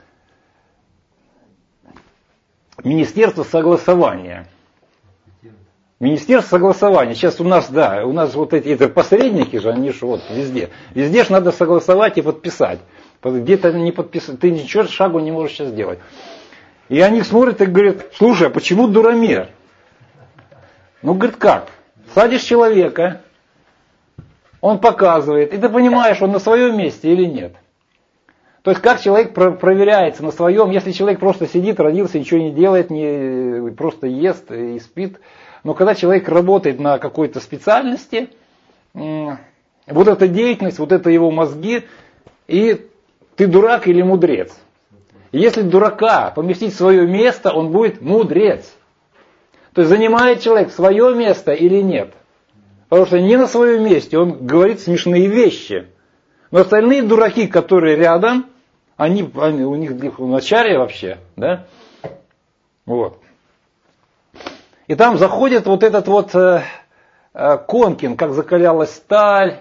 Министерство согласования. Министерство согласования. Сейчас у нас, да, у нас вот эти это посредники же, они же вот везде. Везде же надо согласовать и подписать. Где-то не подписать, ты ничего шагу не можешь сейчас сделать. И они смотрят и говорят, слушай, а почему дурамер? Ну, говорит, как? Садишь человека, он показывает, и ты понимаешь, он на своем месте или нет. То есть, как человек про- проверяется на своем, если человек просто сидит, родился, ничего не делает, не, просто ест и спит. Но когда человек работает на какой-то специальности, вот эта деятельность, вот это его мозги, и ты дурак или мудрец. И если дурака поместить в свое место, он будет мудрец. То есть занимает человек свое место или нет. Потому что не на своем месте, он говорит смешные вещи. Но остальные дураки, которые рядом, они, они у них начале вообще, да? Вот. И там заходит вот этот вот э, э, Конкин, как закалялась сталь,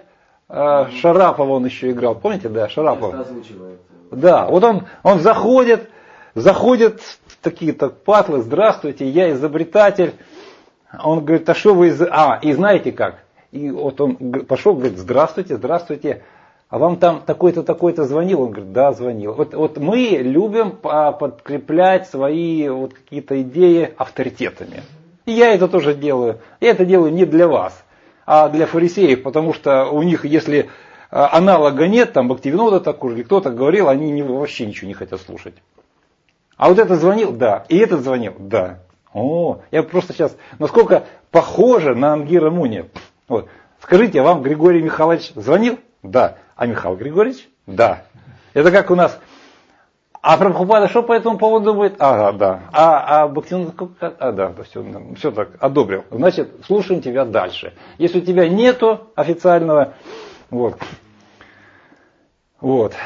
э, Шарапова он еще играл, помните, да, Шарапов? Озвучивает. Да, вот он, он заходит, заходит такие-то патлы, здравствуйте, я изобретатель. Он говорит, а что вы из... А, и знаете как? И вот он пошел, говорит, здравствуйте, здравствуйте. А вам там такой-то, такой-то звонил? Он говорит, да, звонил. Вот, вот мы любим подкреплять свои вот какие-то идеи авторитетами. И я это тоже делаю. Я это делаю не для вас, а для фарисеев, потому что у них, если аналога нет, там Бхактивинода такой или кто-то говорил, они не, вообще ничего не хотят слушать. А вот этот звонил? Да. И этот звонил? Да. О, я просто сейчас, насколько похоже на Ангира Муни. Вот. Скажите, а вам Григорий Михайлович звонил? Да. А Михаил Григорьевич? Да. Это как у нас. А Прабхупада что по этому поводу думает? Ага, да. А, а Бхактивинода, а, да, все, все так, одобрил. Значит, слушаем тебя дальше. Если у тебя нету официального, вот. Вот.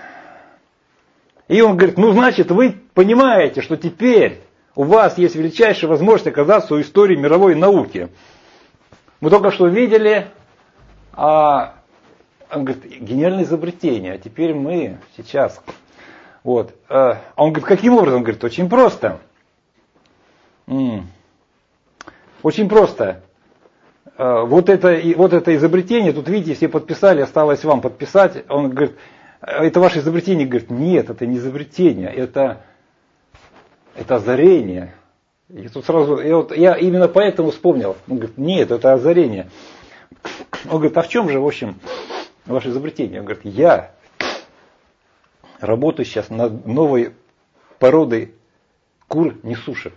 И он говорит, ну значит, вы понимаете, что теперь у вас есть величайшая возможность оказаться у истории мировой науки. Мы только что видели, а, он говорит, гениальное изобретение, а теперь мы сейчас. Вот. А он говорит, каким образом? Он говорит, очень просто. М-м. Очень просто. А, вот, это, вот это изобретение, тут видите, все подписали, осталось вам подписать. Он говорит, это ваше изобретение? Говорит, нет, это не изобретение, это, это озарение. И тут сразу, и вот я именно поэтому вспомнил. Он говорит, нет, это озарение. Он говорит, а в чем же, в общем, ваше изобретение? Он говорит, я работаю сейчас над новой породой кур-несушек.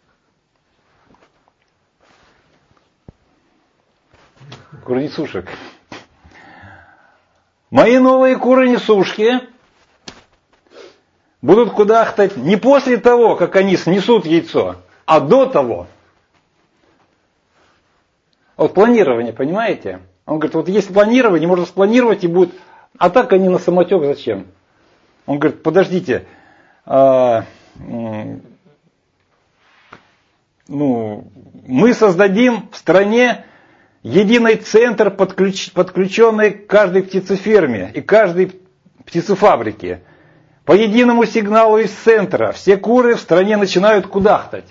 Кур-несушек. Мои новые куры-несушки будут кудахтать не после того, как они снесут яйцо, а до того. Вот планирование, понимаете? Он говорит, вот есть планирование, можно спланировать и будет, а так они на самотек зачем? Он говорит, подождите, а, ну, мы создадим в стране единый центр, подключ, подключенный к каждой птицеферме и каждой птицефабрике. По единому сигналу из центра все куры в стране начинают кудахтать.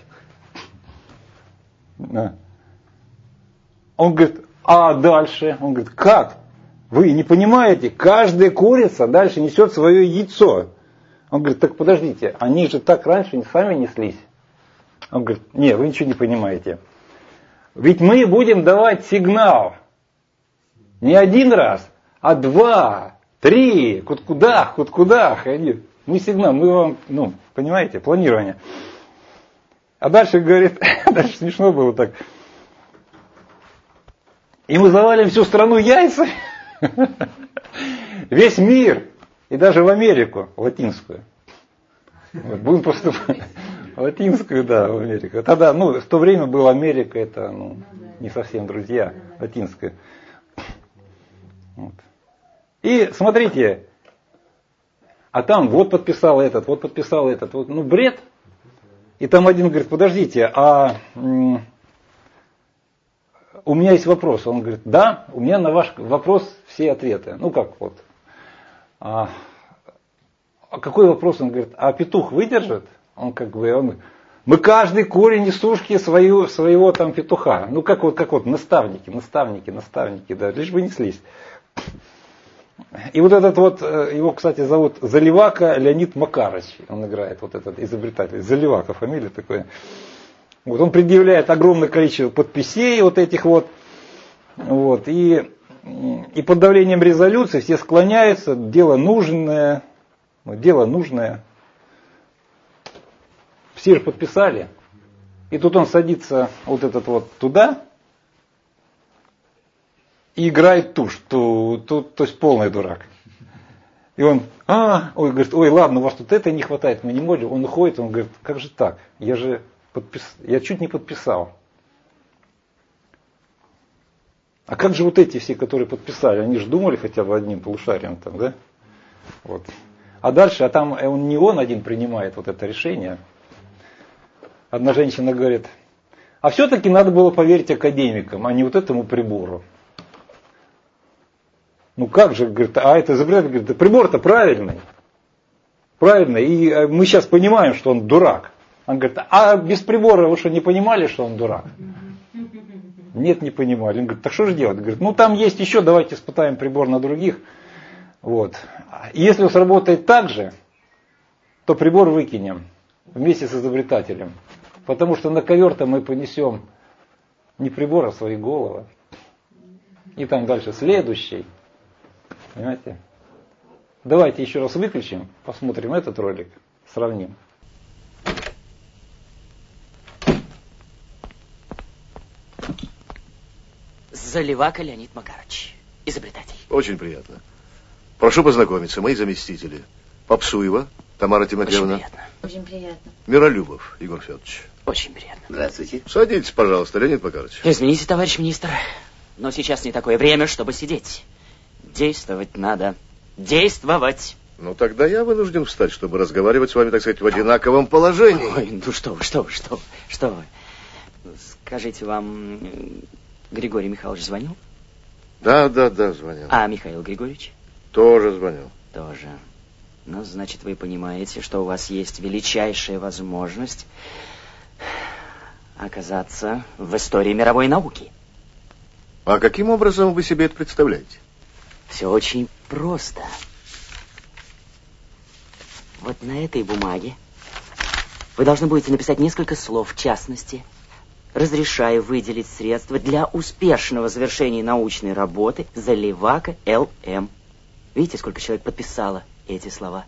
Он говорит, а дальше? Он говорит, как? Вы не понимаете, каждая курица дальше несет свое яйцо. Он говорит, так подождите, они же так раньше сами неслись. Он говорит, не, вы ничего не понимаете. Ведь мы будем давать сигнал не один раз, а два, три, кут-кудах, кут-кудах. Мы сигнал, мы вам, ну, понимаете, планирование. А дальше говорит, дальше смешно было так. И мы завалим всю страну яйца, весь мир, и даже в Америку, латинскую. Вот, будем поступать. Латинскую, да, в Америку. Тогда, ну, в то время была Америка, это, ну, не совсем друзья, латинская. Вот. И смотрите, а там вот подписал этот, вот подписал этот, вот, ну, бред. И там один говорит, подождите, а м- у меня есть вопрос. Он говорит, да, у меня на ваш вопрос все ответы. Ну, как вот. А, а какой вопрос? Он говорит, а петух выдержит? Он как бы, он, мы каждый куре несушки свою, своего там петуха. Ну, как вот, как вот, наставники, наставники, наставники, да, лишь бы неслись. И вот этот вот, его, кстати, зовут Заливака Леонид Макарович, он играет, вот этот изобретатель, Заливака, фамилия такая. Вот он предъявляет огромное количество подписей вот этих вот, вот, и, и под давлением резолюции все склоняются, дело нужное, дело нужное. Все же подписали. И тут он садится вот этот вот туда и играет тушь. То, то, то есть полный дурак. И он, а, ой, говорит, ой, ладно, у вас тут это не хватает, мы не можем. Он уходит, он говорит, как же так? Я же подпис... я чуть не подписал. А как же вот эти все, которые подписали? Они же думали хотя бы одним полушарием там, да? Вот. А дальше, а там он не он один принимает вот это решение. Одна женщина говорит, а все-таки надо было поверить академикам, а не вот этому прибору. Ну как же, говорит, а это изобретатель, говорит, да прибор-то правильный. Правильный, и мы сейчас понимаем, что он дурак. Он говорит, а без прибора вы что, не понимали, что он дурак? Нет, не понимали. Он говорит, так что же делать? Говорит, ну там есть еще, давайте испытаем прибор на других. Вот. Если сработает так же, то прибор выкинем вместе с изобретателем. Потому что на ковер-то мы понесем не прибор, а свои головы. И там дальше следующий. Понимаете? Давайте еще раз выключим, посмотрим этот ролик, сравним. Заливака Леонид Макарович, изобретатель. Очень приятно. Прошу познакомиться, мои заместители. Попсуева Тамара Тимофеевна. Очень приятно. Очень приятно. Миролюбов Егор Федорович. Очень приятно. Здравствуйте. Садитесь, пожалуйста, Леонид Макарович. Извините, товарищ министр, но сейчас не такое время, чтобы сидеть. Действовать надо. Действовать. Ну, тогда я вынужден встать, чтобы разговаривать с вами, так сказать, в одинаковом положении. Ой, ну что вы, что вы, что вы, что вы. Скажите, вам Григорий Михайлович звонил? Да, да, да, звонил. А Михаил Григорьевич? Тоже звонил. Тоже. Ну, значит, вы понимаете, что у вас есть величайшая возможность оказаться в истории мировой науки. А каким образом вы себе это представляете? Все очень просто. Вот на этой бумаге вы должны будете написать несколько слов, в частности, разрешаю выделить средства для успешного завершения научной работы Заливака Л М. Видите, сколько человек подписало эти слова?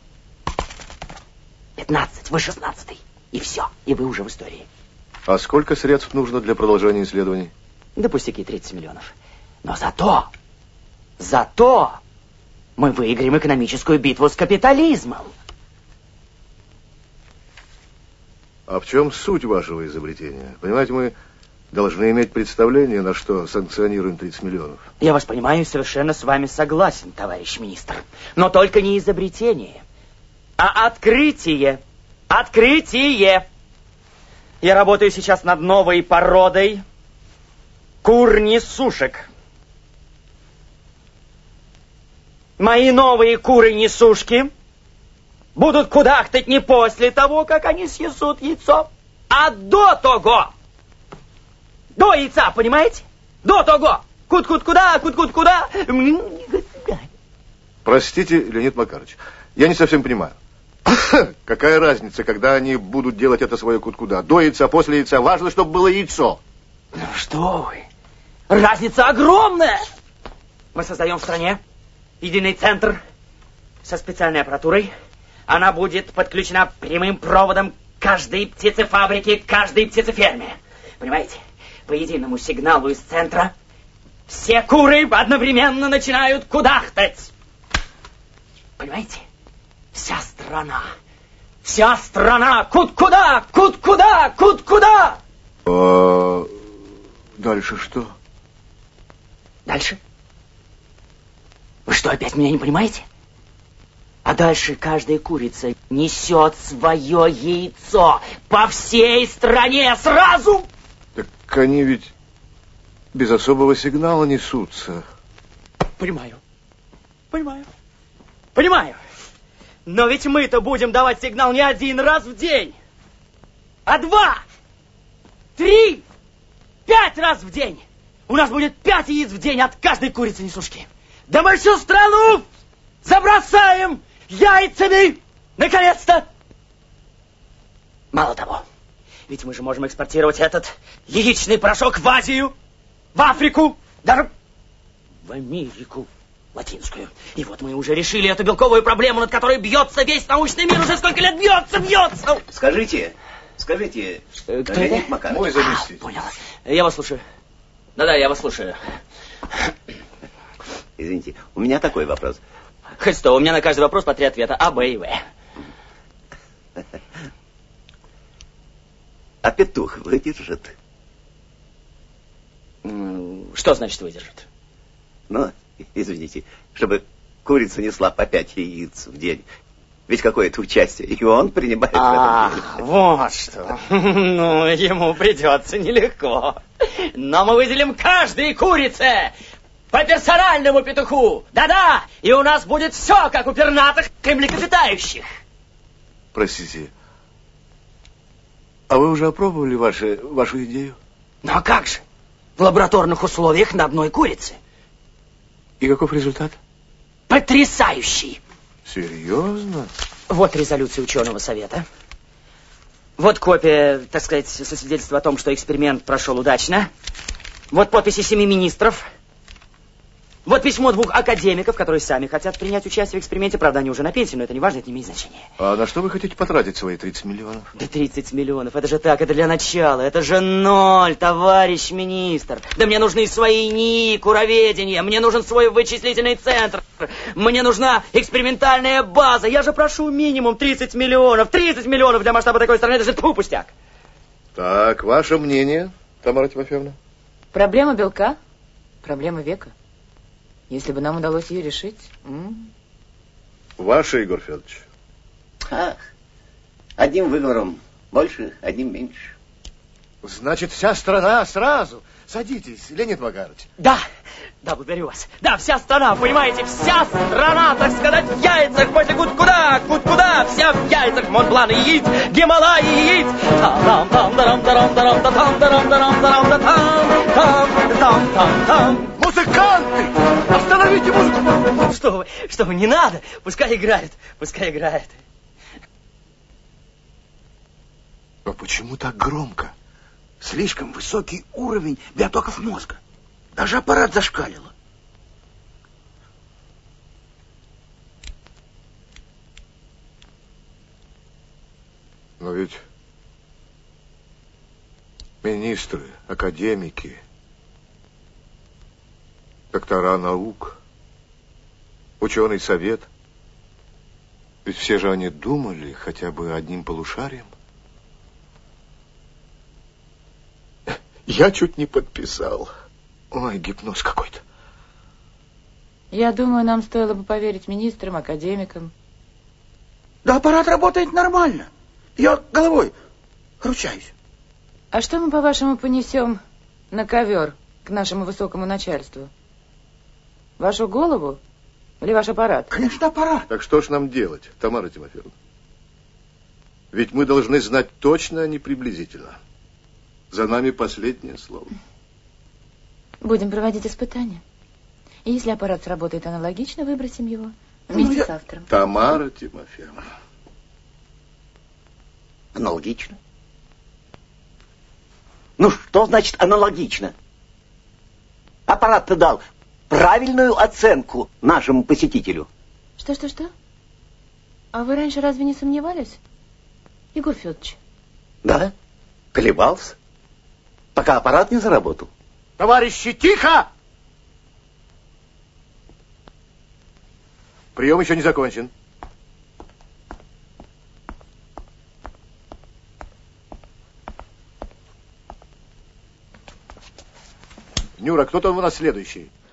пятнадцать, вы шестнадцатый. И все, и вы уже в истории. А сколько средств нужно для продолжения исследований? Да пустяки, тридцать миллионов. Но зато, зато мы выиграем экономическую битву с капитализмом. А в чем суть вашего изобретения? Понимаете, мы должны иметь представление, на что санкционируем тридцать миллионов. Я вас понимаю и совершенно с вами согласен, товарищ министр. Но только не изобретение, а открытие. Открытие. Я работаю сейчас над новой породой кур-несушек. Мои новые куры-несушки будут кудахтать не после того, как они съесут яйцо, а до того. До яйца, понимаете? До того. Кут-кут-куда, кут-кут-куда. Простите, Леонид Макарович, я не совсем понимаю. Какая разница, когда они будут делать это свое кут-куда? До яйца, после яйца. Важно, чтобы было яйцо. Ну что вы? Разница огромная. Мы создаем в стране единый центр со специальной аппаратурой. Она будет подключена прямым проводом к каждой птицефабрике, к каждой птицеферме. Понимаете? По единому сигналу из центра все куры одновременно начинают кудахтать. Понимаете? Вся страна, вся страна, кут-куда, кут-куда, кут-куда. А дальше что? Дальше? Вы что, опять меня не понимаете? А дальше каждая курица несет свое яйцо по всей стране сразу. Так они ведь без особого сигнала несутся. Понимаю, понимаю, понимаю. Но ведь мы-то будем давать сигнал не один раз в день, а два, три, пять раз в день. У нас будет пять яиц в день от каждой курицы-несушки. Да мы всю страну забросаем яйцами, наконец-то. Мало того, ведь мы же можем экспортировать этот яичный порошок в Азию, в Африку, даже в Америку латинскую. И вот мы уже решили эту белковую проблему, над которой бьется весь научный мир, уже сколько лет бьется, бьется. Скажите, скажите, э, кто Леонид это? Макарович. Мой заместитель. А, понял. Я вас слушаю. Да-да, я вас слушаю. Извините, у меня такой вопрос. Хоть что, у меня на каждый вопрос по три ответа. А, Б и В. А петух выдержит? Что значит выдержит? Ну, извините, чтобы курица несла по пять яиц в день. Ведь какое-то участие, и он принимает А, в этом деле. вот что. Ну, ему придется нелегко. Но мы выделим каждой курице По персональному петуху. Да-да. И у нас будет все, как у пернатых млекопитающих. Простите. А вы уже опробовали ваши, вашу идею? Ну а как же? В лабораторных условиях на одной курице. И каков результат? Потрясающий. Серьезно? Вот резолюция ученого совета. Вот копия, так сказать, свидетельства о том, что эксперимент прошел удачно. Вот подписи семи министров. Вот письмо двух академиков, которые сами хотят принять участие в эксперименте. Правда, они уже на пенсии, но это не важно, это не имеет значения. А на что вы хотите потратить свои тридцать миллионов? Да тридцать миллионов, это же так, это для начала. Это же ноль, товарищ министр. Да мне нужны свои НИИ, куроведения, мне нужен свой вычислительный центр. Мне нужна экспериментальная база. Я же прошу минимум тридцать миллионов. тридцать миллионов для масштаба такой страны, это же тьфу, пустяк. Так, ваше мнение, Тамара Тимофеевна? Проблема белка, проблема века. Если бы нам удалось ее решить... М? Ваше, Егор Федорович. Ах, одним выговором больше, одним меньше. Значит, вся страна сразу. Садитесь, Леонид Макарович. Да, да, благодарю вас. Да, вся страна, понимаете, вся страна, так сказать, в яйцах, после куда, куда, вся в яйцах, Монблан яиц, Гималаи яиц. Там-там-там-там-там-там-там-там-там-там-там. Музыканты! Остановите музыку! Что вы, что вы, не надо, пускай играет, пускай играет. А почему так громко? Слишком высокий уровень биотоков мозга. Даже аппарат зашкалило. Но ведь министры, академики, доктора наук, ученый совет, ведь все же они думали хотя бы одним полушарием. Я чуть не подписал. Ой, гипноз какой-то. Я думаю, нам стоило бы поверить министрам, академикам. Да аппарат работает нормально. Я головой ручаюсь. А что мы, по-вашему, понесем на ковер к нашему высокому начальству? Вашу голову или ваш аппарат? Конечно, аппарат. Так что ж нам делать, Тамара Тимофеевна? Ведь мы должны знать точно, а не приблизительно. За нами последнее слово. Будем проводить испытания. И если аппарат сработает аналогично, выбросим его вместе ну, я... с автором. Тамара Тимофеевна. Аналогично? Ну, что значит аналогично? Аппарат-то дал правильную оценку нашему посетителю. Что-что-что? А вы раньше разве не сомневались, Егор Федорович? Да, колебался, пока аппарат не заработал. Товарищи, тихо! Прием еще не закончен. Нюра, кто там у нас следующий?